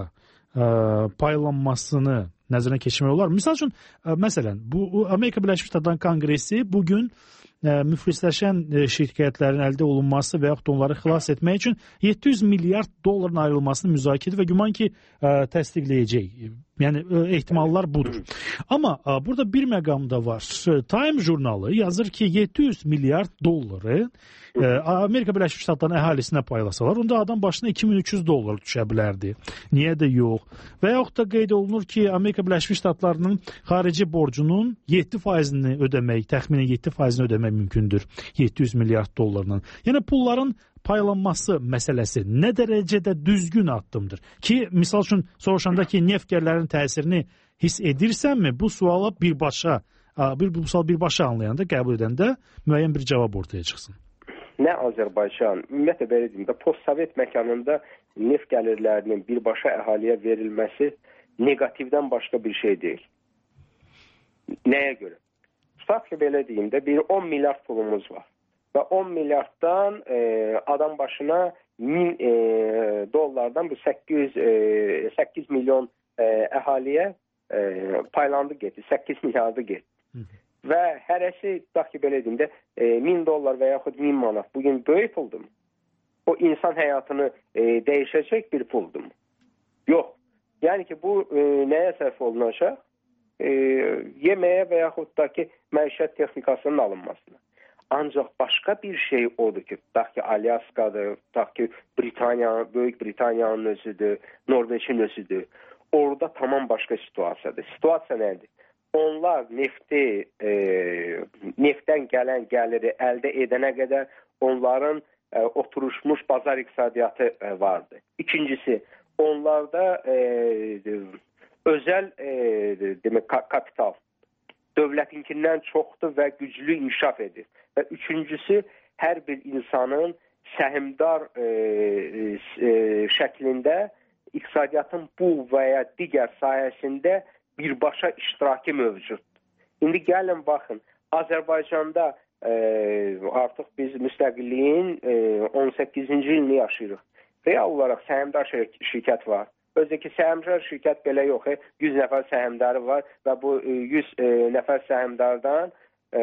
paylanmasını nəzərə keçirmək olar. Misal üçün, məsələn, bu Amerika Birləşmiş Ştatlarının Konqresi bugün müflisləşən şirkətlərin əldə olunması və yaxud onları xilas etmək üçün 700 milyard dolların ayrılmasını müzakirə edir və güman ki, təsdiqləyəcək. Yəni, ehtimallar budur. Amma burada bir məqam da var. Time jurnalı yazır ki, 700 milyard dolları Amerika Birləşmiş Ştatlarının əhalisinə paylasalar, onda adam başına 2300 dollar düşə bilərdi. Niyə də yox? Və yaxud da qeyd olunur ki, Amerika Birləşmiş Ştatlarının xarici borcunun 7%-ni ödəmək, təxminən 7%-ni ödəmək mümkündür 700 milyard dollarla. Yəni pulların paylanması məsələsi nə dərəcədə düzgün addımdır? Ki, misal üçün soruşanda ki, neftkarların təsirini hiss edirsənmi? Bu suala birbaşa anlayanda, qəbul edəndə müəyyən bir cavab ortaya çıxsın. Nə Azərbaycan, ümumiyyətlə belə deyim də, post-sovet məkanında neft gəlirlərinin birbaşa əhaliyə verilməsi negativdən başqa bir şey deyil. Nəyə görə? Tutaq ki, belə deyim də, bir 10 milyard pulumuz var. Və 10 milyarddan adam başına 1000 dollardan bu 8 milyon əhaliyə paylandı getdi, 8 milyardı getdi. Və hərəsi, tutaq ki, belə deyim də, 1000 dollar və yaxud 1000 manat bugün böyük puldur mu? O insan həyatını dəyişəcək bir puldur mu? Yox. Yəni ki, bu nəyə sərf olunacaq? Yeməyə və yaxud da ki, məişət texnikasının alınmasına. Ancaq başqa bir şey odur ki, tutaq ki, Alyaskadır, tutaq ki, Böyük Britaniyanın özüdür, Norveçin özüdür. Orada tamam başqa situasiyadır. Situasiya nədir? Onlar neftdən gələn gəliri əldə edənə qədər onların oturuşmuş bazar iqtisadiyyatı vardı. İkincisi, onlarda özəl kapital dövlətinkindən çoxdur və güclü inkişaf edir. Və üçüncüsü, hər bir insanın səhmdar şəklində iqtisadiyyatın bu və ya digər sayəsində birbaşa iştirakı mövcuddur. İndi gəlin, baxın, Azərbaycanda artıq biz müstəqilliyin 18-ci ilini yaşayırıq. Real olaraq səhmdar şirkət var. Özdəki səhmdar şirkət belə yox, 100 nəfər səhmdarı var və bu 100 nəfər səhmdardan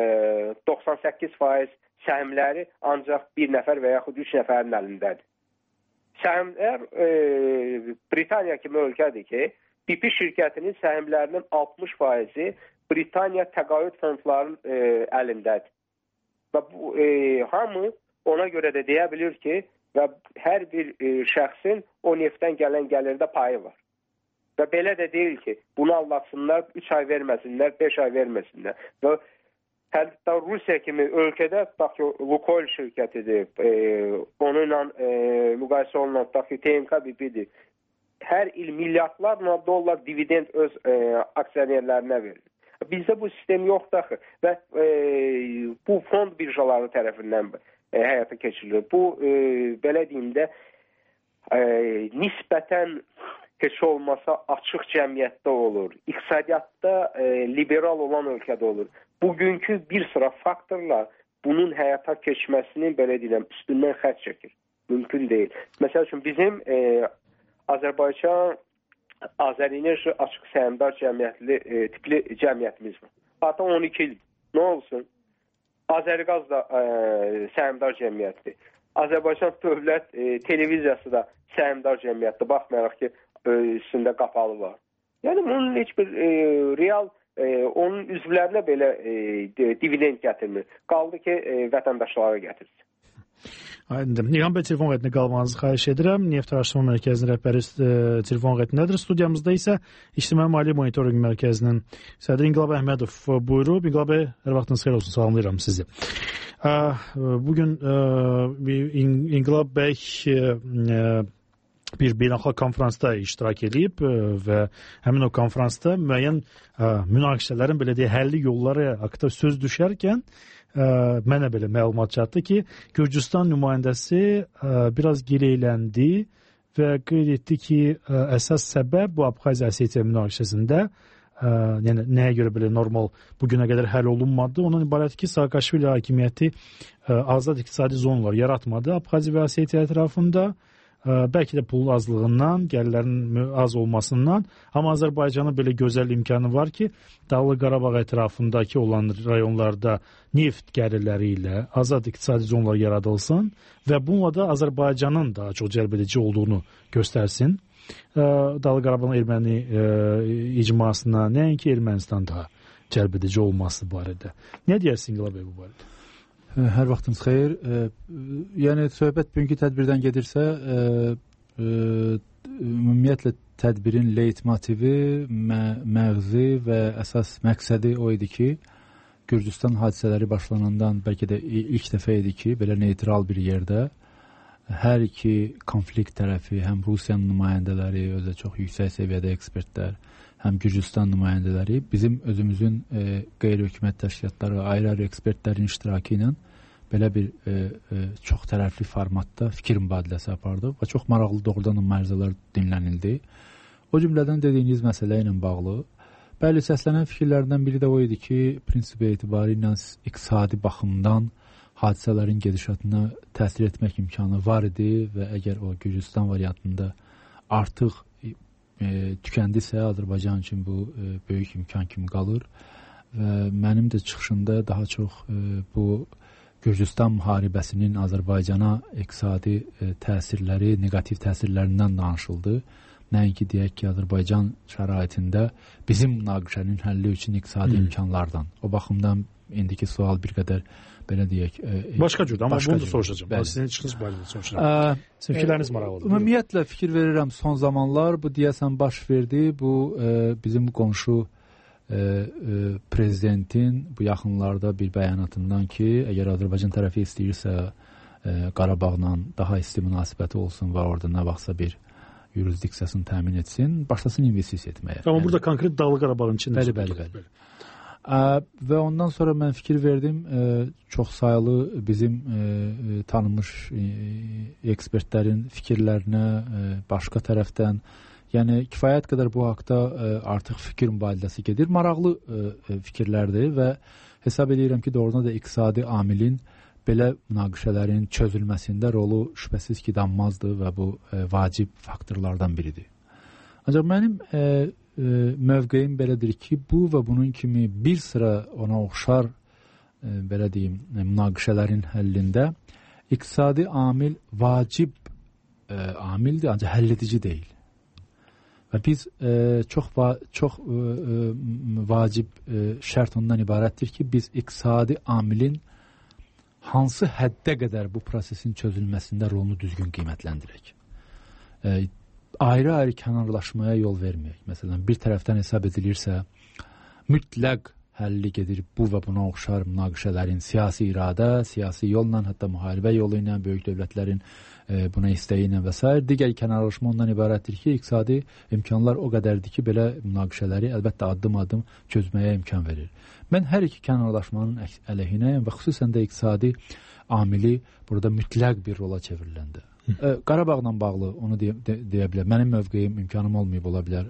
98% səhmləri ancaq bir nəfər və yaxud 3 nəfərin əlindədir. Səhmdar Britaniya kimi ölkədir ki, BP şirkətinin səhmlərinin 60%-i Britaniya təqaüd fondlarının əlindədir. Və bu, hamı ona görə də deyə bilir ki, və hər bir şəxsin o neftdən gələn gəlirdə payı var. Və belə də deyil ki, bunu anlatsınlar, 3 ay verməsinlər, 5 ay verməsinlər. Və hətta Rusiya kimi ölkədə, tutaq ki, Lukoil şirkətidir, onunla müqayisə olunan, tutaq ki, TMK BP-dir. Hər il milyardlarla dollar dividend öz aksionerlərinə verilir. Bizdə bu sistem yoxdur axı və bu fond birjaları tərəfindən həyata keçirilir. Bu, belə deyim də, nisbətən heç olmasa açıq cəmiyyətdə olur. İqtisadiyyatda liberal olan ölkədə olur. Bugünkü bir sıra faktorlar bunun həyata keçməsinin, belə deyiləm, üstündən xətt çəkir. Mümkün deyil. Məsəl üçün, bizim Azərbaycan Azərenerji açıq səhmdar tipli cəmiyyətimiz var. Hatta 12 il. Nə olsun? Azəriqaz da səhmdar cəmiyyətdir. Azərbaycan dövlət televiziyası da səhmdar cəmiyyətdir. Baxmayaraq ki, üstündə qapalı var. Yəni, bunun heç bir real, onun üzvlərinə belə dividend gətirmir. Qaldı ki, vətəndaşlara gətirsin. Aydındır. İlham bəy, telefon xəttində qalmanızı xahiş edirəm. Neft Araşdırma Mərkəzinin rəhbəri telefon xəttindədir. Studiyamızda isə İctimai Maliyyə Monitorinq Mərkəzinin sədri İnqilab Əhmədov buyurub. İnqilab bəy, hər vaxtınız xeyir olsun. Salamlayıram sizi. Bugün İnqilab bəy bir beynəlxalq konferansda iştirak edib və həmin o konferansda müəyyən münaqişələrin, belə deyək, həlli yolları haqqında söz düşərkən mənə belə məlumat çatdı ki, Gürcüstan nümayəndəsi biraz girəyləndi və qeyd etdi ki, əsas səbəb bu Abxaziya-Osetiya münaqişəsində, yəni nəyə görə belə normal bugünə qədər həll olunmadı, ondan ibarət ki, Saakashvili hakimiyyəti azad iqtisadi zonalar yaratmadı Abxaziya və Osetiya ətrafında. Bəlkə də pulun azlığından, gəlirlərin az olmasından, amma Azərbaycanın belə gözəl imkanı var ki, Dağlıq Qarabağ ətrafındakı olan rayonlarda neft gəlirləri ilə azad iqtisadi zonalar yaradılsın və bununla da Azərbaycanın daha çox cəlb edici olduğunu göstərsin. Dağlıq Qarabağın erməni icmasına, nəinki Ermənistan daha cəlb edici olması barədə. Nə deyərsin İnqilab bəy bu barədə? Hər vaxtınız xeyir. Yəni, söhbət bugünkü tədbirdən gedirsə, ümumiyyətlə tədbirin leytmotivi, məğzi və əsas məqsədi o idi ki, Gürcüstan hadisələri başlanandan bəlkə də ilk dəfə idi ki, belə neytral bir yerdə hər iki konflikt tərəfi, həm Rusiyanın nümayəndələri, özü çox yüksək səviyyədə ekspertlər, həm Gürcüstan nümayəndələri, bizim özümüzün qeyri-hökumət təşkilatları, ayrı-ayrı ekspertlərin iştirakı ilə belə bir çox tərəfli formatda fikir mübadiləsi apardıq və çox maraqlı doğrudan məruzələr dinlənildi. O cümlədən dediyiniz məsələ ilə bağlı bəli səslənən fikirlərdən biri də o idi ki, prinsipi etibarı ilə iqtisadi baxımdan hadisələrin gedişatına təsir etmək imkanı var idi və əgər o Gürcüstan variantında artıq tükəndisə, Azərbaycan üçün bu böyük imkan kimi qalır və mənim də çıxışımda daha çox bu Gürcüstan müharibəsinin Azərbaycana iqtisadi təsirləri, negativ təsirlərindən danışıldı. Nəinki deyək ki, Azərbaycan şəraitində bizim münaqişənin həlli üçün iqtisadi imkanlardan. O baxımdan indiki sual bir qədər belə deyək. Başqa cür, amma bunu da soruşacağım. Sizin çıxış barədə soruşacağım. Sizin fikirləriniz maraqlıdır. Ümumiyyətlə fikir verirəm, son zamanlar bu deyəsən baş verdi. Bu bizim qonşu prezidentin bu yaxınlarda bir bəyanatından ki, əgər Azərbaycan tərəfi istəyirsə Qarabağla daha isti münasibəti olsun və orada nə vaxtsa bir yurisdiksiyasını təmin etsin, başlasın investisiya etməyə. Amma burada konkret Dağlıq Qarabağın içində. Bəli. Və ondan sonra mən fikir verdim, çox sayılı bizim tanınmış ekspertlərin fikirlərinə başqa tərəfdən, yəni kifayət qədər bu haqda artıq fikir mübadiləsi gedir. Maraqlı fikirlərdir və hesab edirəm ki, doğrudan da iqtisadi amilin belə münaqişələrin çözülməsində rolu şübhəsiz ki, danmazdır və bu vacib faktorlardan biridir. Ancaq mənim mövqeyim belədir ki, bu və bunun kimi bir sıra ona oxşar belə deyim, münaqişələrin həllində iqtisadi amil vacib amildir, ancaq həlledici deyil. Və biz çox vacib şərt ondan ibarətdir ki, biz iqtisadi amilin hansı həddə qədər bu prosesin çözülməsində rolunu düzgün qiymətləndirək. Ayrı-ayrı kənarlaşmaya yol verməyək. Məsələn, bir tərəfdən hesab edilirsə, mütləq həlli gedir bu və buna oxşar münaqişələrin siyasi iradə, siyasi yolla, hətta müharibə yolu ilə, böyük dövlətlərin buna istəyi ilə və s. Digər kənarlaşma ondan ibarətdir ki, iqtisadi imkanlar o qədərdir ki, belə münaqişələri əlbəttə addım-addım çözməyə imkan verir. Mən hər iki kənarlaşmanın əleyhinəyəm və xüsusən də iqtisadi amili burada mütləq bir rola çevriləndə. Qarabağla bağlı onu deyə bilər. Mənim mövqeyim, imkanım olmayıb ola bilər.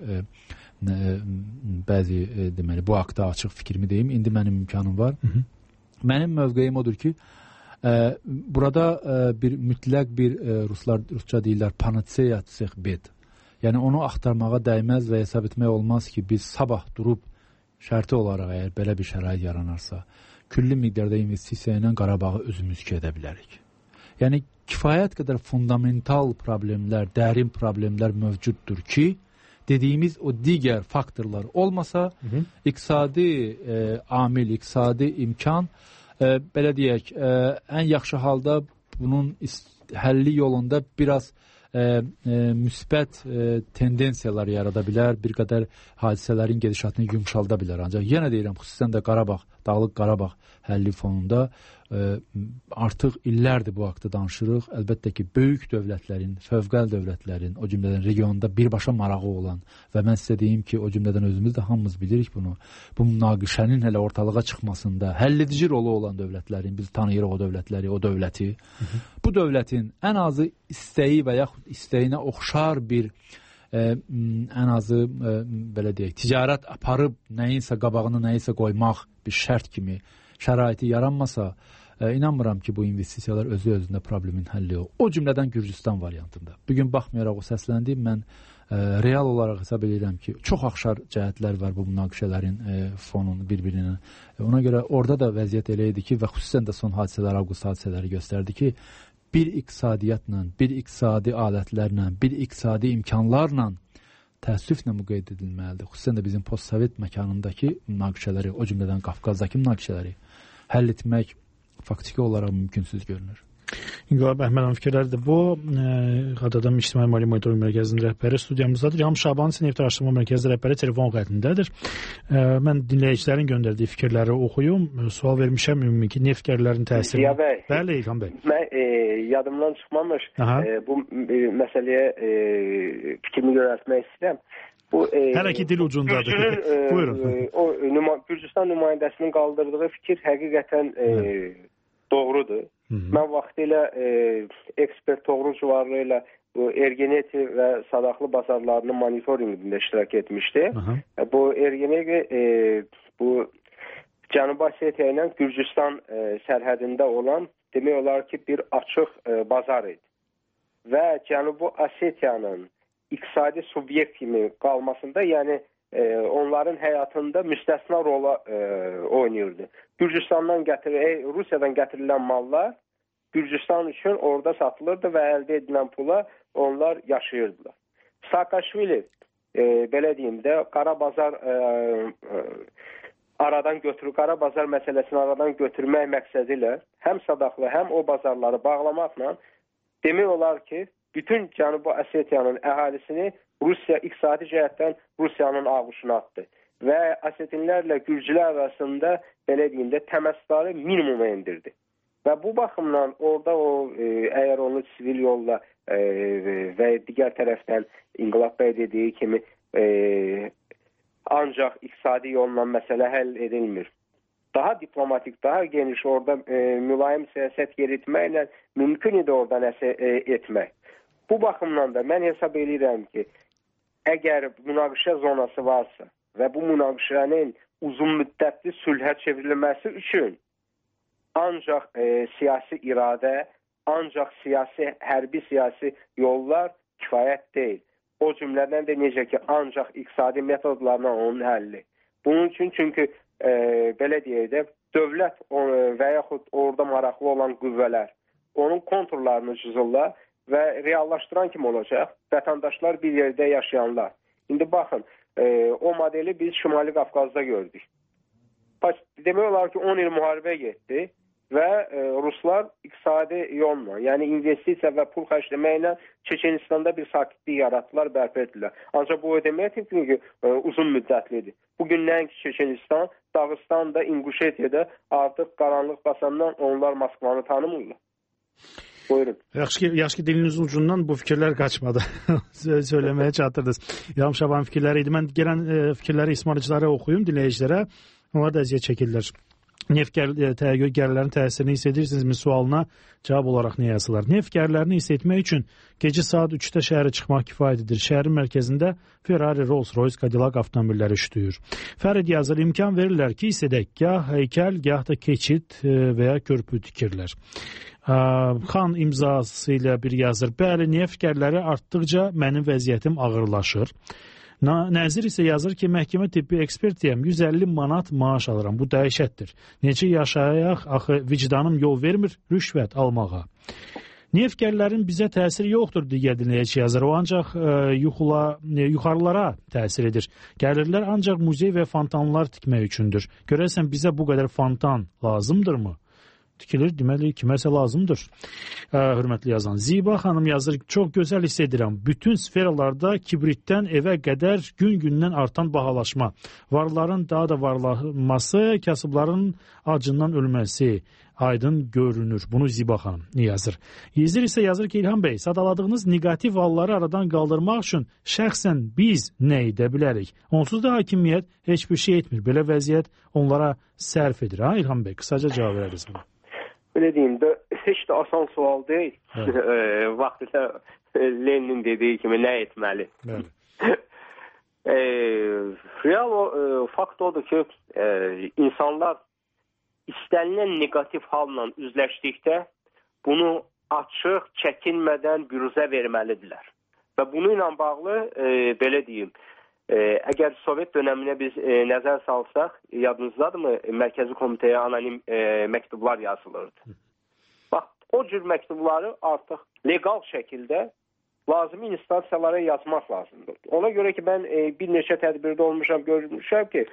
Bəzi deməli, bu haqda açıq fikrimi deyim. İndi mənim imkanım var. Mənim mövqeyim odur ki, burada bir mütləq bir rusca deyirlər panatseya tsexbet. Yəni onu axtarmağa dəyməz və hesab etmək olmaz ki, biz sabah durub şərti olaraq əgər belə bir şərait yaranarsa, külli miqdarda investisiya ilə Qarabağı özümüz edə bilərik. Yəni kifayət qədər fundamental problemlər, dərin problemlər mövcuddur ki, dediyimiz o digər faktorlar olmasa, iqtisadi amil, iqtisadi imkan belə deyək, ən yaxşı halda bunun həlli yolunda biraz müsbət tendensiyalar yarada bilər, bir qədər hadisələrin gedişatını yumşalda bilər. Ancaq yenə deyirəm, xüsusən də Qarabağ, Dağlıq Qarabağ həlli fonunda artıq illərdir bu haqda danışırıq. Əlbəttə ki, böyük dövlətlərin, fövqəl dövlətlərin, o cümlədən regionda birbaşa marağı olan və mən sizə deyim ki, o cümlədən özümüz də hamımız bilirik bunu, bu münaqişənin hələ ortalığa çıxmasında həlledici rolu olan dövlətlərin, biz tanıyırıq o dövlətləri, o dövləti. Bu dövlətin ən azı istəyi və yaxud istəyinə oxşar bir ən azı belə deyək, ticarət aparıb nəyinsə qabağını nəyinsə qoymaq bir şərt kimi şəraiti yaranmasa, inanmıram ki, bu investisiyalar özü-özündə problemin həlli o. O cümlədən Gürcüstan variantında. Bugün baxmayaraq o səsləndi, mən real olaraq hesab edirəm ki, çox axşar cəhətlər var bu münaqişələrin fonunu bir-birinə. Ona görə orada da vəziyyət elə idi ki, və xüsusən də son hadisələr, avqust hadisələri göstərdi ki, bir iqtisadiyyatla, bir iqtisadi alətlərlə, bir iqtisadi imkanlarla təəssüflə müqeyd edilməlidir. Xüsusən də bizim post-sovet məkanındakı münaqişələri, o cümlədən Qafqazdakı münaqişələri həll etmək faktiki olaraq mümkünsüz görünür. İnqilab Əhmədov fikirləridir. Bu, Qadadam İctimai Maliyyə Monitorinq Mərkəzinin rəhbəri studiyamızdadır. Yalnız Şaban Neft Araşdırma Mərkəzi rəhbəri telefon xəttindədir. Mən dinləyicilərin göndərdiyi fikirləri oxuyum. Sual vermişəm ümumi ki, neft gəlirlərinin təsiri. Bəli, İlham bəy. Mən yadımdan çıxmamış bu məsələyə fikrimi yönəltmək istəyirəm. Hələ ki dil ucundadır. Buyurun. O Gürcüstan nümayəndəsinin qaldırdığı fikir həqiqətən doğrudur. Mən vaxtilə ekspert Toğrul Cuvarlı ilə Ergeneti və Sadaqlı bazarlarının monitorinqində iştirak etmişdi. Bu Ergeneti bu Cənubi Osetiya ilə Gürcüstan sərhədində olan demək olar ki, bir açıq bazar idi. Və Cənubi Osetiyanın iqtisadi subyekt kimi qalmasında, yəni onların həyatında müstəsna rola oynayırdı. Gürcüstandan Rusiyadan gətirilən mallar Gürcüstan üçün orada satılırdı və əldə edilən pula onlar yaşayırdılar. Saakashvili, belə deyim də, Qarabazar məsələsini aradan götürmək məqsədi ilə həm Sadaqlı, həm o bazarları bağlamaqla demək olar ki, bütün Cənubi Osetiyanın əhalisini Rusiya iqtisadi cəhətdən Rusiyanın ağuşuna atdı və Osetinlərlə Gürcülər arasında belə deyim də təmasları minimuma endirdi. Və bu baxımdan orada əgər onu sivil yolla və digər tərəfdən İnqilab bəy dediyi kimi ancaq iqtisadi yolla məsələ həll edilmir. Daha diplomatik, daha geniş orada mülayim siyasət yeritməklə mümkün idi orada nəsə etmək. Bu baxımdan da mən hesab edirəm ki, əgər münaqişə zonası varsa və bu münaqişənin uzun müddətli sülhə çevrilməsi üçün ancaq siyasi iradə, ancaq hərbi siyasi yollar kifayət deyil. O cümlədən də necə ki, ancaq iqtisadi metodlarla onun həlli. Bunun üçün çünki belə deyək də, dövlət və yaxud orada maraqlı olan qüvvələr onun konturlarını cızırlar və reallaşdıran kim olacaq? Vətəndaşlar bir yerdə yaşayanlar. İndi baxın, o modeli biz Şimali Qafqazda gördük. Demək olar ki, 10 il müharibə getdi və Ruslar iqtisadi yolla, yəni investisiya və pul xərcləməklə Çeçenistanda bir sakitlik yaratdılar, bərpa etdilər. Ancaq bu o deməkdir ki, uzun müddətlidir. Bugün nəinki Çeçenistan, Dağıstanda, İnguşetiyada artıq qaranlıq basandan onlar Moskvanı tanımırlar. Buyurun. Yaxşı ki, diliniz ucundan bu fikirlər qaçmadı. Söyləməyə çatırdınız. Yalnız Şaban fikirləri idi. Mən gələn fikirləri ismarıcılara oxuyum, dinləyicilərə. Onlar da əziyyət çəkirlər. Neft gəlirlərinin təsirini hiss edirsinizmi sualına cavab olaraq nə yazılar? Neft gəlirlərini hiss etmək üçün gecə saat 3-də şəhərə çıxmaq kifayətdir. Şəhərin mərkəzində Ferrari, Rolls-Royce, Cadillac avtomobilləri işləyir. Fərid yazır, imkan verirlər ki, hiss edək, gah heykəl, gah da keçid və ya körpü tikirlər. Xan imzası ilə bir yazır, bəli, neft gəlirləri artdıqca mənim vəziyyətim ağırlaşır. Nəzir isə yazır ki, məhkəmə tibbi ekspertiyəm, 150 manat maaş alıram, bu dəhşətdir. Necə yaşayaq, axı vicdanım yol vermir rüşvət almağa. Neft gəlirlərin bizə təsiri yoxdur, digər dinləyici yazır. O ancaq yuxarılara təsir edir. Gəlirlər ancaq muzey və fontanlar tikmək üçündür. Görəsən bizə bu qədər fontan lazımdırmı? tikilir, deməli kiməsə lazımdır. Hörmətli yazan Ziba xanım yazır, çox gözəl hiss edirəm. Bütün sferalarda kibritdən evə qədər gün-gündən artan bahalaşma, varların daha da varlanması, kasıbların acından ölməsi aydın görünür. Bunu Ziba xanım yazır. Yezir isə yazır ki, İlham bəy, sadaladığınız negativ halları aradan qaldırmaq üçün şəxsən biz nə edə bilərik? Onsuz da hakimiyyət heç bir şey etmir. Belə vəziyyət onlara sərf edir. Ha İlham bəy, qısaca cavab verərsiniz buna. Öyle diyeyim de hiç de asan sual değil. Evet. Vaxtında Lenin dediği kimi ne etmeli? Evet. Real fakt odur ki insanlar istənilən negativ halla üzləşdikdə bunu açıq, çəkinmədən büruzə verməlidirlər. Və bununla bağlı belə deyim, əgər Sovet dönəminə biz nəzər salsaq, yadınızdadırmı, Mərkəzi Komitəyə anonim məktublar yazılırdı. Bax, o cür məktubları artıq legal şəkildə lazımi instansiyalara yazmaq lazımdır. Ona görə ki, mən bir neçə tədbirdə olmuşam, görmüşəm ki,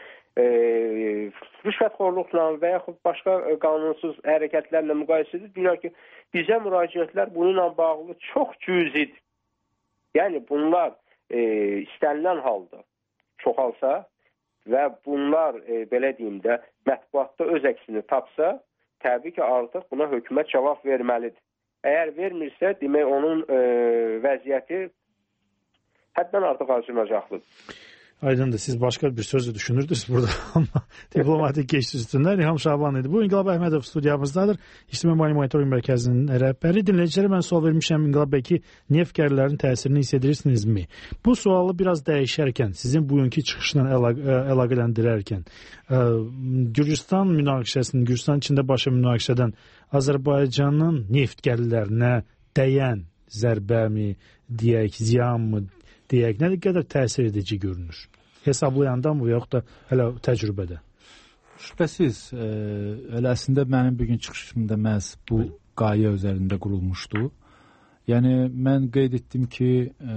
rüşvətxorluqla və yaxud başqa qanunsuz hərəkətlərlə müqayisə edir. Deyirlər ki, bizə müraciətlər bununla bağlı çox cüzidir. Yəni, bunlar istənilən halda çoxalsa və bunlar, belə deyim də, mətbuatda öz əksini tapsa, təbii ki, artıq buna hökumət cavab verməlidir. Əgər vermirsə, demək onun vəziyyəti həddən artıq acınacaqlıdır. Aydındır, siz başqa bir sözü düşünürdünüz burada ama diplomatik geçiş üstünden İlham Şaban idi. Bu İnqilab Əhmədov studiyamızdadır. İctimai Mali Monitoring Mərkəzinin rəhbəri. Dinləyicilərə mən sual vermişəm İnqilab bəy ki, neft gəlirlərinin təsirini hiss edirsinizmi? Bu sualı biraz dəyişərkən, sizin bugünkü çıxışla əlaqələndirərkən, Gürcistan münaqişəsinin, Gürcistan içində başa münaqişədən Azərbaycanın neft gəlirlərinə dəyən zərbəmi, deyək, ziyanmı, deyək, nə qədər təsir edici görünür? Hesablayandan bu, yaxud da hələ təcrübədə? Şübhəsiz, elə əslində mənim bugün çıxışımda məhz bu qayə üzərində qurulmuşdu. Yəni, mən qeyd etdim ki,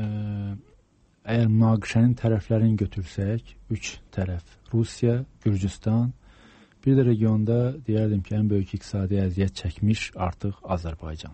əgər münaqişənin tərəflərini götürsək, 3 tərəf, Rusiya, Gürcistan, bir də regionda deyərdim ki, ən böyük iqtisadi əziyyət çəkmiş artıq Azərbaycan.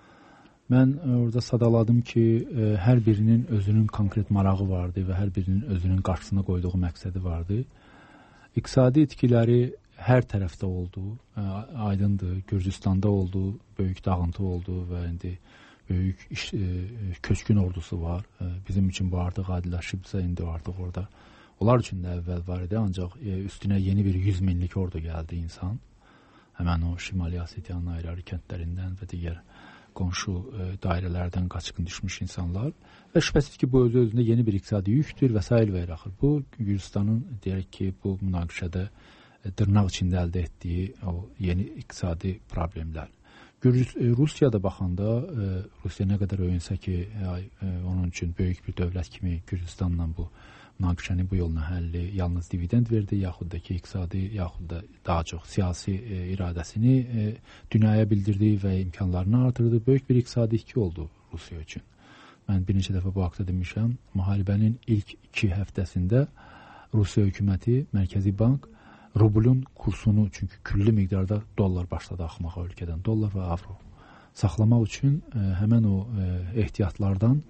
Mən orada sadaladım ki, hər birinin özünün konkret marağı vardı və hər birinin özünün qarşısına qoyduğu məqsədi vardı. İqtisadi itkiləri hər tərəfdə oldu, aydındır, Gürcistanda oldu, böyük dağıntı oldu və indi böyük köçkün ordusu var. Bizim üçün bu artıq adiləşibsə, indi artıq orada. Onlar üçün də əvvəl var idi, ancaq üstünə yeni bir 100 minlik ordu gəldi insan. Həmən o Şimali Osetiyanın ayrı kəndlərindən və digər qonşu dairələrdən qaçqın düşmüş insanlar və şübhəsiz ki, bu özü-özündə yeni bir iqtisadi yükdür və s. və axır. Bu, Gürcistanın deyək ki, bu münaqişədə dırnaq içində əldə etdiyi o yeni iqtisadi problemlər. Rusiyada baxanda, Rusiya nə qədər öyünsə ki, onun üçün böyük bir dövlət kimi Gürcistanla bu münaqişəni bu yolla həlli yalnız dividend verdi, yaxud da ki, iqtisadi, yaxud da daha çox siyasi iradəsini dünyaya bildirdi və imkanlarını artırdı. Böyük bir iqtisadi itki oldu Rusiya üçün. Mən bir neçə dəfə bu haqda demişəm, müharibənin ilk 2 həftəsində Rusiya hökuməti, Mərkəzi Bank, rublun kursunu, çünki külli miqdarda dollar başladı axmağa ölkədən, dollar və avro saxlamaq üçün həmən o ehtiyatlardan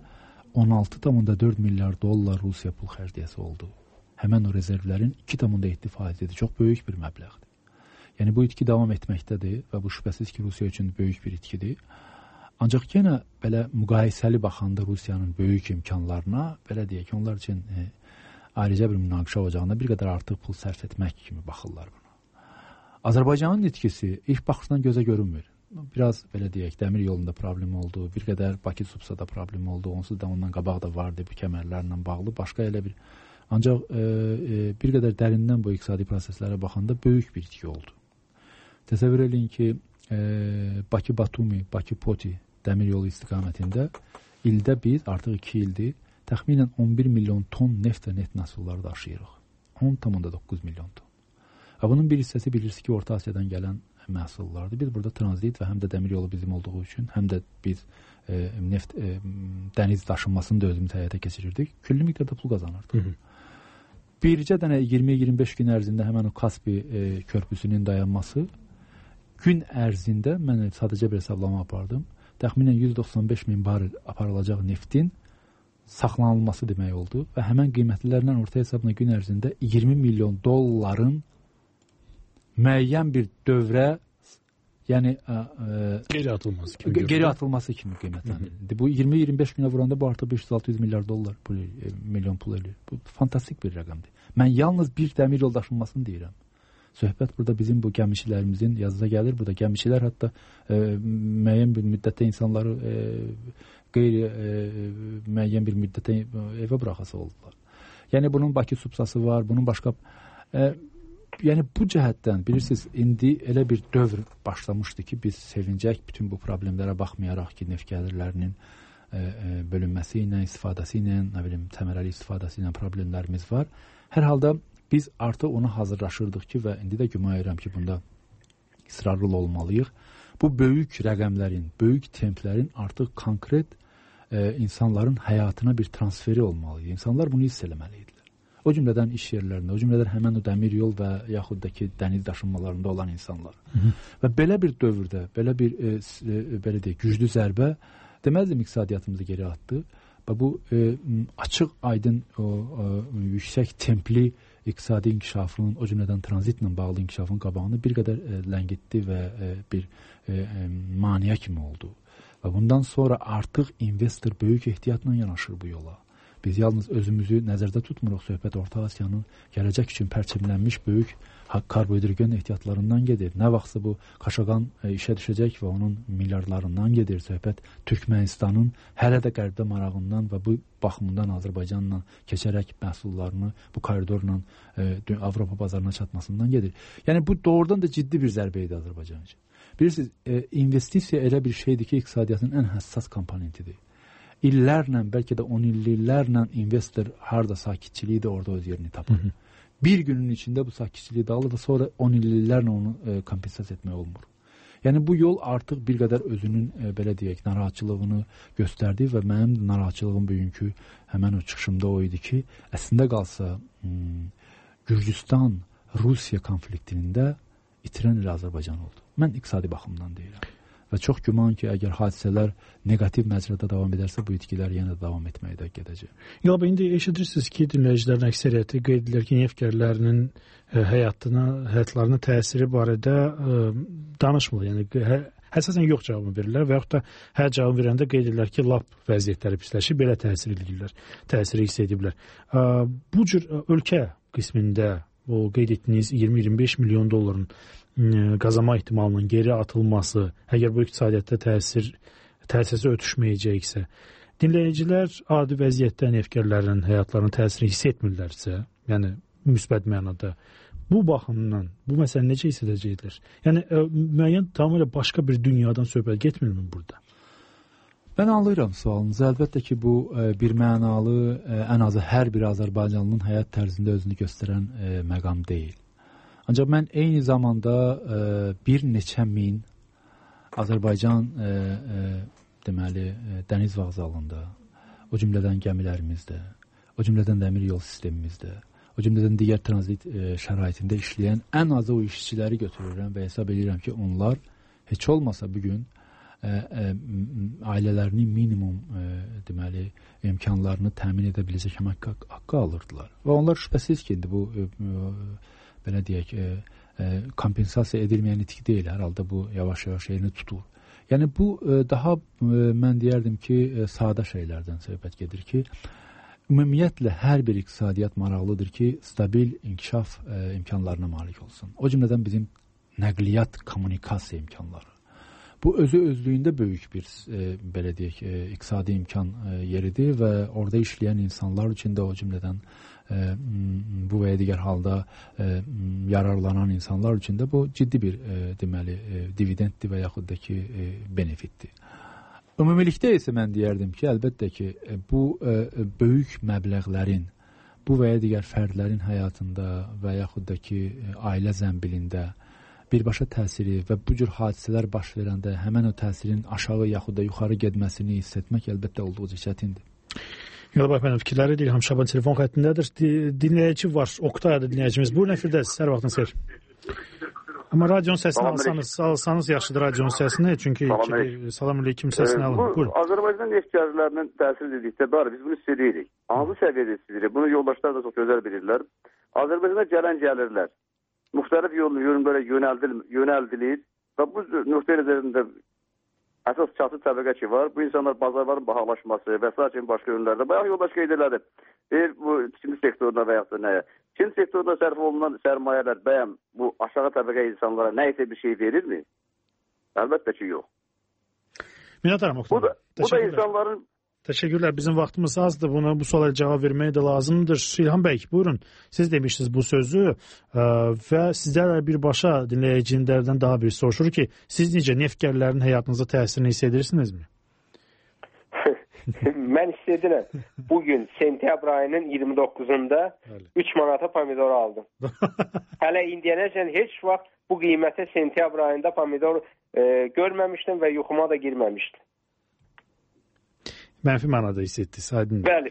16,4 milyar dollar Rusiya pul xərciyəsi oldu. Həmən o rezervlərin 2,7%-dir. Çox böyük bir məbləğdir. Yəni bu itki davam etməkdədir və bu şübhəsiz ki, Rusiya üçün böyük bir itkidir. Ancaq yenə belə müqayisəli baxanda Rusiyanın böyük imkanlarına, belə deyək ki, onlar üçün ayrıca bir münaqişə olacağında bir qədər artıq pul sərf etmək kimi baxırlar buna. Azərbaycanın itkisi ilk baxışdan gözə görünmür. Biraz belə deyək, dəmir yolunda problem oldu, bir qədər Bakı-Subsada problem oldu, onsuz da ondan qabaq da vardı bu kəmərlərlə bağlı, başqa elə bir. Ancaq bir qədər dərindən bu iqtisadi proseslərə baxanda böyük bir itki oldu. Təsəvvür edin ki, Bakı-Batumi, Bakı-Poti dəmir yolu istiqamətində ildə biz, artıq 2 ildir, təxminən 11 milyon ton neft və neft məhsulları daşıyırıq. 10,9 milyon ton. Bunun bir hissəsi bilirsiniz ki, Orta Asiyadan gələn məhsullardır. Biz burada tranzit və həm də dəmir yolu bizim olduğu üçün, həm də biz neft dəniz daşınmasını da özümüz həyata keçirirdik. Külli miqdarda pul qazanırdıq. Bircə dənə 20-25 gün ərzində həmən o Kaspi körpüsünün dayanması gün ərzində mən sadəcə bir hesablama apardım. Təxminən 195 min barel aparılacaq neftin saxlanılması demək oldu və həmən qiymətlilərlə orta hesabla gün ərzində 20 milyon dolların müəyyən bir dövrə, yəni geri atılması kimi qiymətləndirildi. Bu 20-25 minə vuranda bu artıq 500-600 milyar dollar milyon pul eləyir. Bu fantastik bir rəqəmdir. Mən yalnız bir dəmir yol daşınmasını deyirəm. Söhbət burada bizim bu gəmişilərimizin yazıda gəlir. Burada gəmişilər hətta müəyyən bir müddətdə insanları müəyyən bir müddətə evə buraxası oldular. Yəni bunun Bakı subsası var, bunun başqa yəni bu cəhətdən bilirsiniz, indi elə bir dövr başlamışdı ki, biz sevincək bütün bu problemlərə baxmayaraq ki, neft gəlirlərinin bölünməsi ilə, istifadəsi ilə, nə bilim, təmərəli istifadəsi ilə problemlərimiz var. Hər halda biz artıq ona hazırlaşırdıq ki, və indi də güman edirəm ki, bunda israrlı olmalıyıq. Bu böyük rəqəmlərin, böyük templərin artıq konkret insanların həyatına bir transferi olmalıydı. İnsanlar bunu hiss eləməliydilər. O cümlədən iş yerlərində, o cümlədən həmən o dəmir yol və yaxud da ki, dəniz daşınmalarında olan insanlar. Və belə bir dövrdə, belə bir belə deyək, güclü zərbə deməzdim iqtisadiyyatımızı geri atdı. Və bu açıq, aydın, yüksək templi iqtisadi inkişafın, o cümlədən tranzitlə bağlı inkişafın qabağını bir qədər ləngitdi və bir maniyə kimi oldu. Və bundan sonra artıq investor böyük ehtiyatla yanaşır bu yola. Biz yalnız özümüzü nəzərdə tutmuruq. Söhbət Orta Asiyanın gələcək üçün pərçimlənmiş böyük karbohidrogen ehtiyatlarından gedir. Nə vaxtsa bu Qaşaqan işə düşəcək və onun milyardlarından gedir. Söhbət Türkmənistanın hələ də qərbdə marağından və bu baxımından Azərbaycanla keçərək məhsullarını bu koridorla Avropa bazarına çatmasından gedir. Yəni bu doğrudan da ciddi bir zərbə idi Azərbaycan üçün. Bilirsiniz, investisiya elə bir şeydir ki, iqtisadiyyatın ən həssas komponentidir. İllərlə, bəlkə də 10 illərlə investor harda sakitçiliyi də orada öz yerini tapır. Bir günün içində bu sakitçiliyi dağılır və sonra 10 illərlə onu kompensasiya etmək olmur. Yəni bu yol artıq bir qədər özünün belə deyək, narahatçılığını göstərdi və mənim narahatçılığım bugünkü həmən o çıxışımda o idi ki, əslində qalsa Gürcüstan-Rusiya konfliktində itirən elə Azərbaycan oldu. Mən iqtisadi baxımdan deyirəm. Və çox güman ki, əgər hadisələr neqativ məcrada davam edərsə, bu itkilər yenə davam etməyə gələcək. Yox, indi eşidirsiniz ki, dinləyicilərin əksəriyyəti qeyd edir ki, neftgərlərinin həyatlarına təsiri barədə danışmır. Yəni, əsasən yox cavabını verirlər və yaxud da hər cavab verəndə qeyd edirlər ki, lap vəziyyətləri pisləşir, belə təsir edirlər, təsiri hiss ediblər. Bu cür ölkə qismində o qeyd etdiyiniz 20-25 milyon dolların qazanma ehtimalının geri atılması, əgər bu iqtisadiyyatda təsirsiz ötüşməyəcəksə, dinləyicilər adi vəziyyətdə neftgərlərin həyatlarının təsirini hiss etmirlərsə, yəni müsbət mənada, bu baxımdan bu məsələ necə hiss edəcəklər? Yəni müəyyən tamamilə başqa bir dünyadan söhbət getmirmi burada? Mən anlayıram sualınızı. Əlbəttə ki, bu bir mənalı, ən azı hər bir Azərbaycanlının həyat tərzində özünü göstərən məqam deyil. Ancaq mən eyni zamanda bir neçə min Azərbaycan deməli dəniz vağzalında, o cümlədən gəmilərimizdə, o cümlədən dəmir yol sistemimizdə, o cümlədən digər tranzit şəraitində işləyən ən azı o işçiləri götürürəm və hesab edirəm ki, onlar heç olmasa bugün ailələrinin minimum deməli imkanlarını təmin edə biləcək haqqı alırdılar. Və onlar şübhəsiz ki, bu belə deyək, kompensasiya edilməyən itik deyil. Hər halda bu yavaş-yavaş yerini tutur. Yəni bu daha mən deyərdim ki, sadə şeylərdən söhbət gedir ki, ümumiyyətlə hər bir iqtisadiyyat maraqlıdır ki, stabil inkişaf imkanlarına malik olsun. O cümlədən bizim nəqliyyat, kommunikasiya imkanları. Bu özlüyündə böyük bir belə deyək, iqtisadi imkan yeridir və orada işləyən insanlar üçün də o cümlədən bu və ya digər halda yararlanan insanlar üçün də bu ciddi bir deməli dividenddir və yaxud da ki benefitdir. Ümumilikdə isə mən deyərdim ki, əlbəttə ki, bu böyük məbləğlərin bu və ya digər fərdlərin həyatında və yaxud da ki ailə zənbilində birbaşa təsiri və bu cür hadisələr baş verəndə həmən o təsirin aşağı yaxud da yuxarı getməsini hiss etmək əlbəttə olduqca çətindir. Yolbay mənim fikirləri deyil, Şaban telefon xəttindədir. Dinləyici var, Oktay adı dinləyicimiz. Buyurun, əfirdəsiz, hər vaxtınız xeyir. Amma radion səsini alsanız yaxşıdır radion səsini. Çünki salam aleyküm səsini alın. Buyurun. Azərbaycan neft gəzirlərinin təsir dedikdə biz bunu istəyirik. Hansı səviyyədə istəyirik? Bunu yoldaşlar da çox gözəl bilirlər. Azərbaycana gəlirlər. Müxtəlif yönlərə yönəldilir və bu nöqtə üzərində əsas çatı təbəqə ki var. Bu insanlar bazarların bahalaşması və s. kimi başqa yönlərdə. Bayaq yoldaş qeyd elədi. Bu ikinci sektorda və yaxud da nəyə? İkinci sektorda sərf olunan sərmayələr bəyəm bu aşağı təbəqə insanlara nə isə bir şey verirmi? Əlbəttə ki, yox. Minnətdaram Oqtay. Bu da insanların... Təşəkkürlər. Bizim vaxtımız azdır. Buna bu suala cavab verməyə də lazımdır. İlham bəy, buyurun. Siz demişdiniz bu sözü və sizlərlə birbaşa dinləyicilərdən daha bir soruşur ki, siz necə neftgərlərin həyatınıza təsirini hiss edirsinizmi? Mən hiss edirəm. Bugün sentyabr ayının 29-unda 3 manata pomidor aldım. Hələ indiyənəcən heç vaxt bu qiymətə sentyabr ayında pomidor görməmişdim və yuxuma da girməmişdim. Mənfi mənada hiss etdiniz, aydın. Bəli.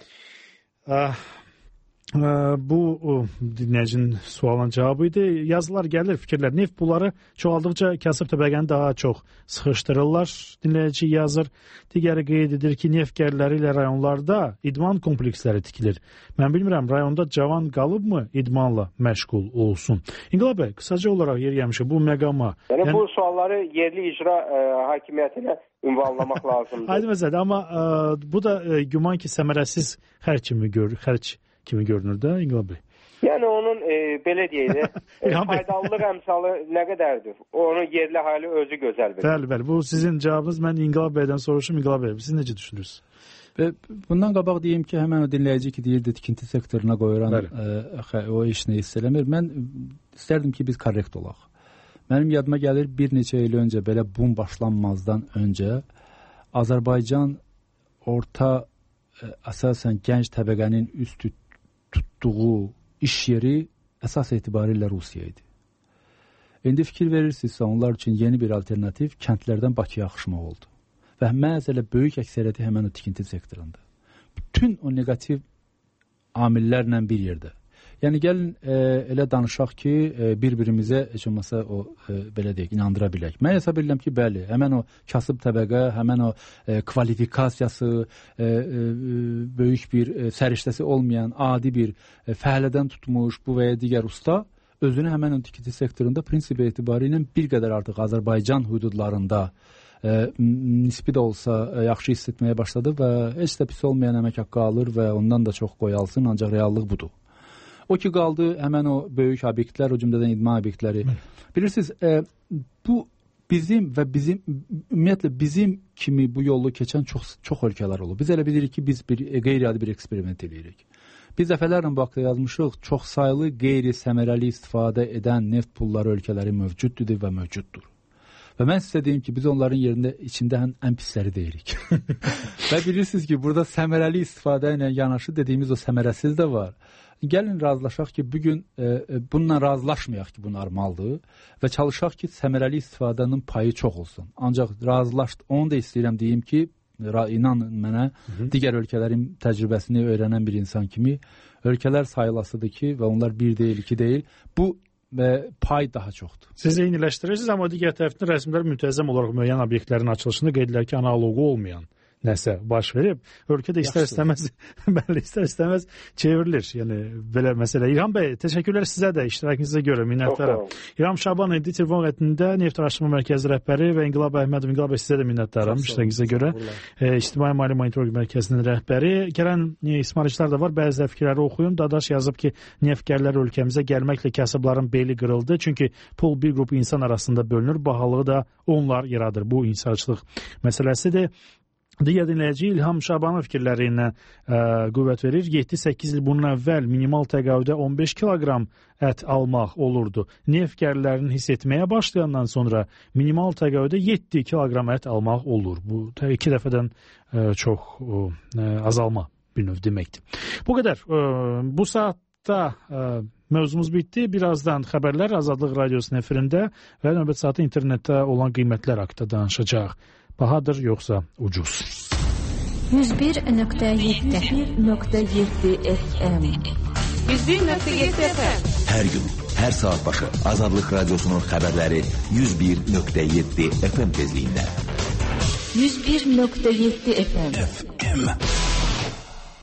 Bu dinləyicinin sualına cavabı idi. Yazılar gəlir, fikirlər. Neft pulları çoxaldıqca kasıb təbəqəni daha çox sıxışdırırlar. Dinləyici yazır. Digəri qeyd edir ki, neft gərləri ilə rayonlarda idman kompleksləri tikilir. Mən bilmirəm, rayonda cavan qalıbmı idmanla məşğul olsun? İnqilab bəy, qısaca olaraq yer yemişik bu məqama. Yəni bu sualları yerli icra hakimiyyətinə ünvanlamaq lazımdır. Aydın məsələdir, amma bu da güman ki, səmərəsiz xərc kimi görünür də İnqilab bəy. Yəni onun belə deyək, faydalılıq əmsalı nə qədərdir? Onu yerli hali özü gözəl bilir. Bəli, bu sizin cavabınız. Mən İnqilab bəydən soruşum. İnqilab bəy, siz necə düşünürsünüz? Bundan qabaq deyim ki, həmən o dinləyici ki, deyirdi tikinti sektoruna qoyuran o işini hiss eləmir. Mən istərdim ki, biz korrekt olaq. Mənim yadıma gəlir, bir neçə il öncə, belə bum başlanmazdan öncə Azərbaycan orta əsasən gənc təbəqənin üst tutduğu iş yeri əsas etibarilə Rusiya idi. İndi fikir verirsinizsə, onlar üçün yeni bir alternativ kəndlərdən Bakıya axışmaq oldu. Və məsələ böyük əksəriyyəti həmən o tikinti sektorunda. Bütün o negativ amillərlə bir yerdə. Yəni gəlin elə danışaq ki, bir-birimizə heç olmasa o belə deyək, inandıra bilək. Mən hesab edirəm ki, bəli, həmən o kasıb təbəqə, həmən o kvalifikasiyası, böyük bir səriştəsi olmayan, adi bir fəhlədən tutmuş bu və ya digər usta özünü həmən o tikinti sektorunda prinsip etibarilə bir qədər artıq Azərbaycan hüdudlarında nisbi də olsa yaxşı hiss etməyə başladı və heç də pis olmayan əmək haqqı alır və ondan da çox qoyalsın, ancaq reallıq budur. O ki qaldı həmən o böyük obyektlər, o cümlədən idman obyektləri. Bilirsiniz, bu bizim və ümumiyyətlə bizim kimi bu yolu keçən çox ölkələr olur. Biz elə bilirik ki, biz qeyri-adi bir eksperiment edirik. Biz dəfələrlə bu haqda yazmışıq, çox saylı qeyri-səmərəli istifadə edən neft pulları ölkələri mövcuddur və mövcuddur. Və mən sizə deyim ki, biz onların içində ən pisləri deyirik. Və bilirsiniz ki, burada səmərəli istifadə ilə yanaşı dediyimiz o səmərəsiz də var. Gəlin razılaşaq ki, bugün bununla razılaşmayaq ki, bu normaldır və çalışaq ki, səmərəli istifadənin payı çox olsun. Ancaq onu da istəyirəm deyim ki, inanın mənə, digər ölkələrin təcrübəsini öyrənən bir insan kimi, ölkələr sayılasıdır ki, və onlar bir deyil, iki deyil, bu pay daha çoxdur. Siz eyniləşdirirsiniz, amma digər tərəfdən rəsmilər müntəzəm olaraq müəyyən obyektlərin açılışında qeyd edilər ki, analogu olmayan nəsə baş verib, ölkədə istər-istəməz çevrilir. Yəni, belə məsələ. İlham bəy, təşəkkürlər sizə də iştirakınıza görə, minnətdaram. İlham Şaban idi, telefon xəttində Neft Araşdırma Mərkəzi rəhbəri və İnqilab Əhmədov. İnqilab bəy, sizə də minnətdaram iştirakınıza görə. İctimai Maliyyə Monitorinq Mərkəzinin rəhbəri. Gələn ismarıcılar da var, bəzi fikirləri oxuyum. Dadaş yazıb ki, neftgərlər ölkəmizə gəlməklə kasıbların beli qırıldı. Çünki pul bir qrup insan arasında bölünür, bahalığı da onlar yaradır. Bu insan məsələsidir. Digər dinləyici İlham Şabanov fikirləri ilə qüvvət verir. 7-8 il bunun əvvəl minimal təqaüdə 15 kiloqram ət almaq olurdu. Neftgərlərin hiss etməyə başlayandan sonra minimal təqaüdə 7 kiloqram ət almaq olur. Bu iki dəfədən çox azalma bir növ deməkdir. Bu qədər. Bu saatda mövzumuz bitdi. Birazdan xəbərlər Azadlıq Radiosunun efirində və növbət saatı internetdə olan qiymətlər haqqında danışacaq. Bahadır yoxsa ucuz? 101.7 FM 101.7 FM Hər gün, Hər saat başı Azadlıq Radiosunun xəbərləri 101.7 FM tezliyində. 101.7 FM.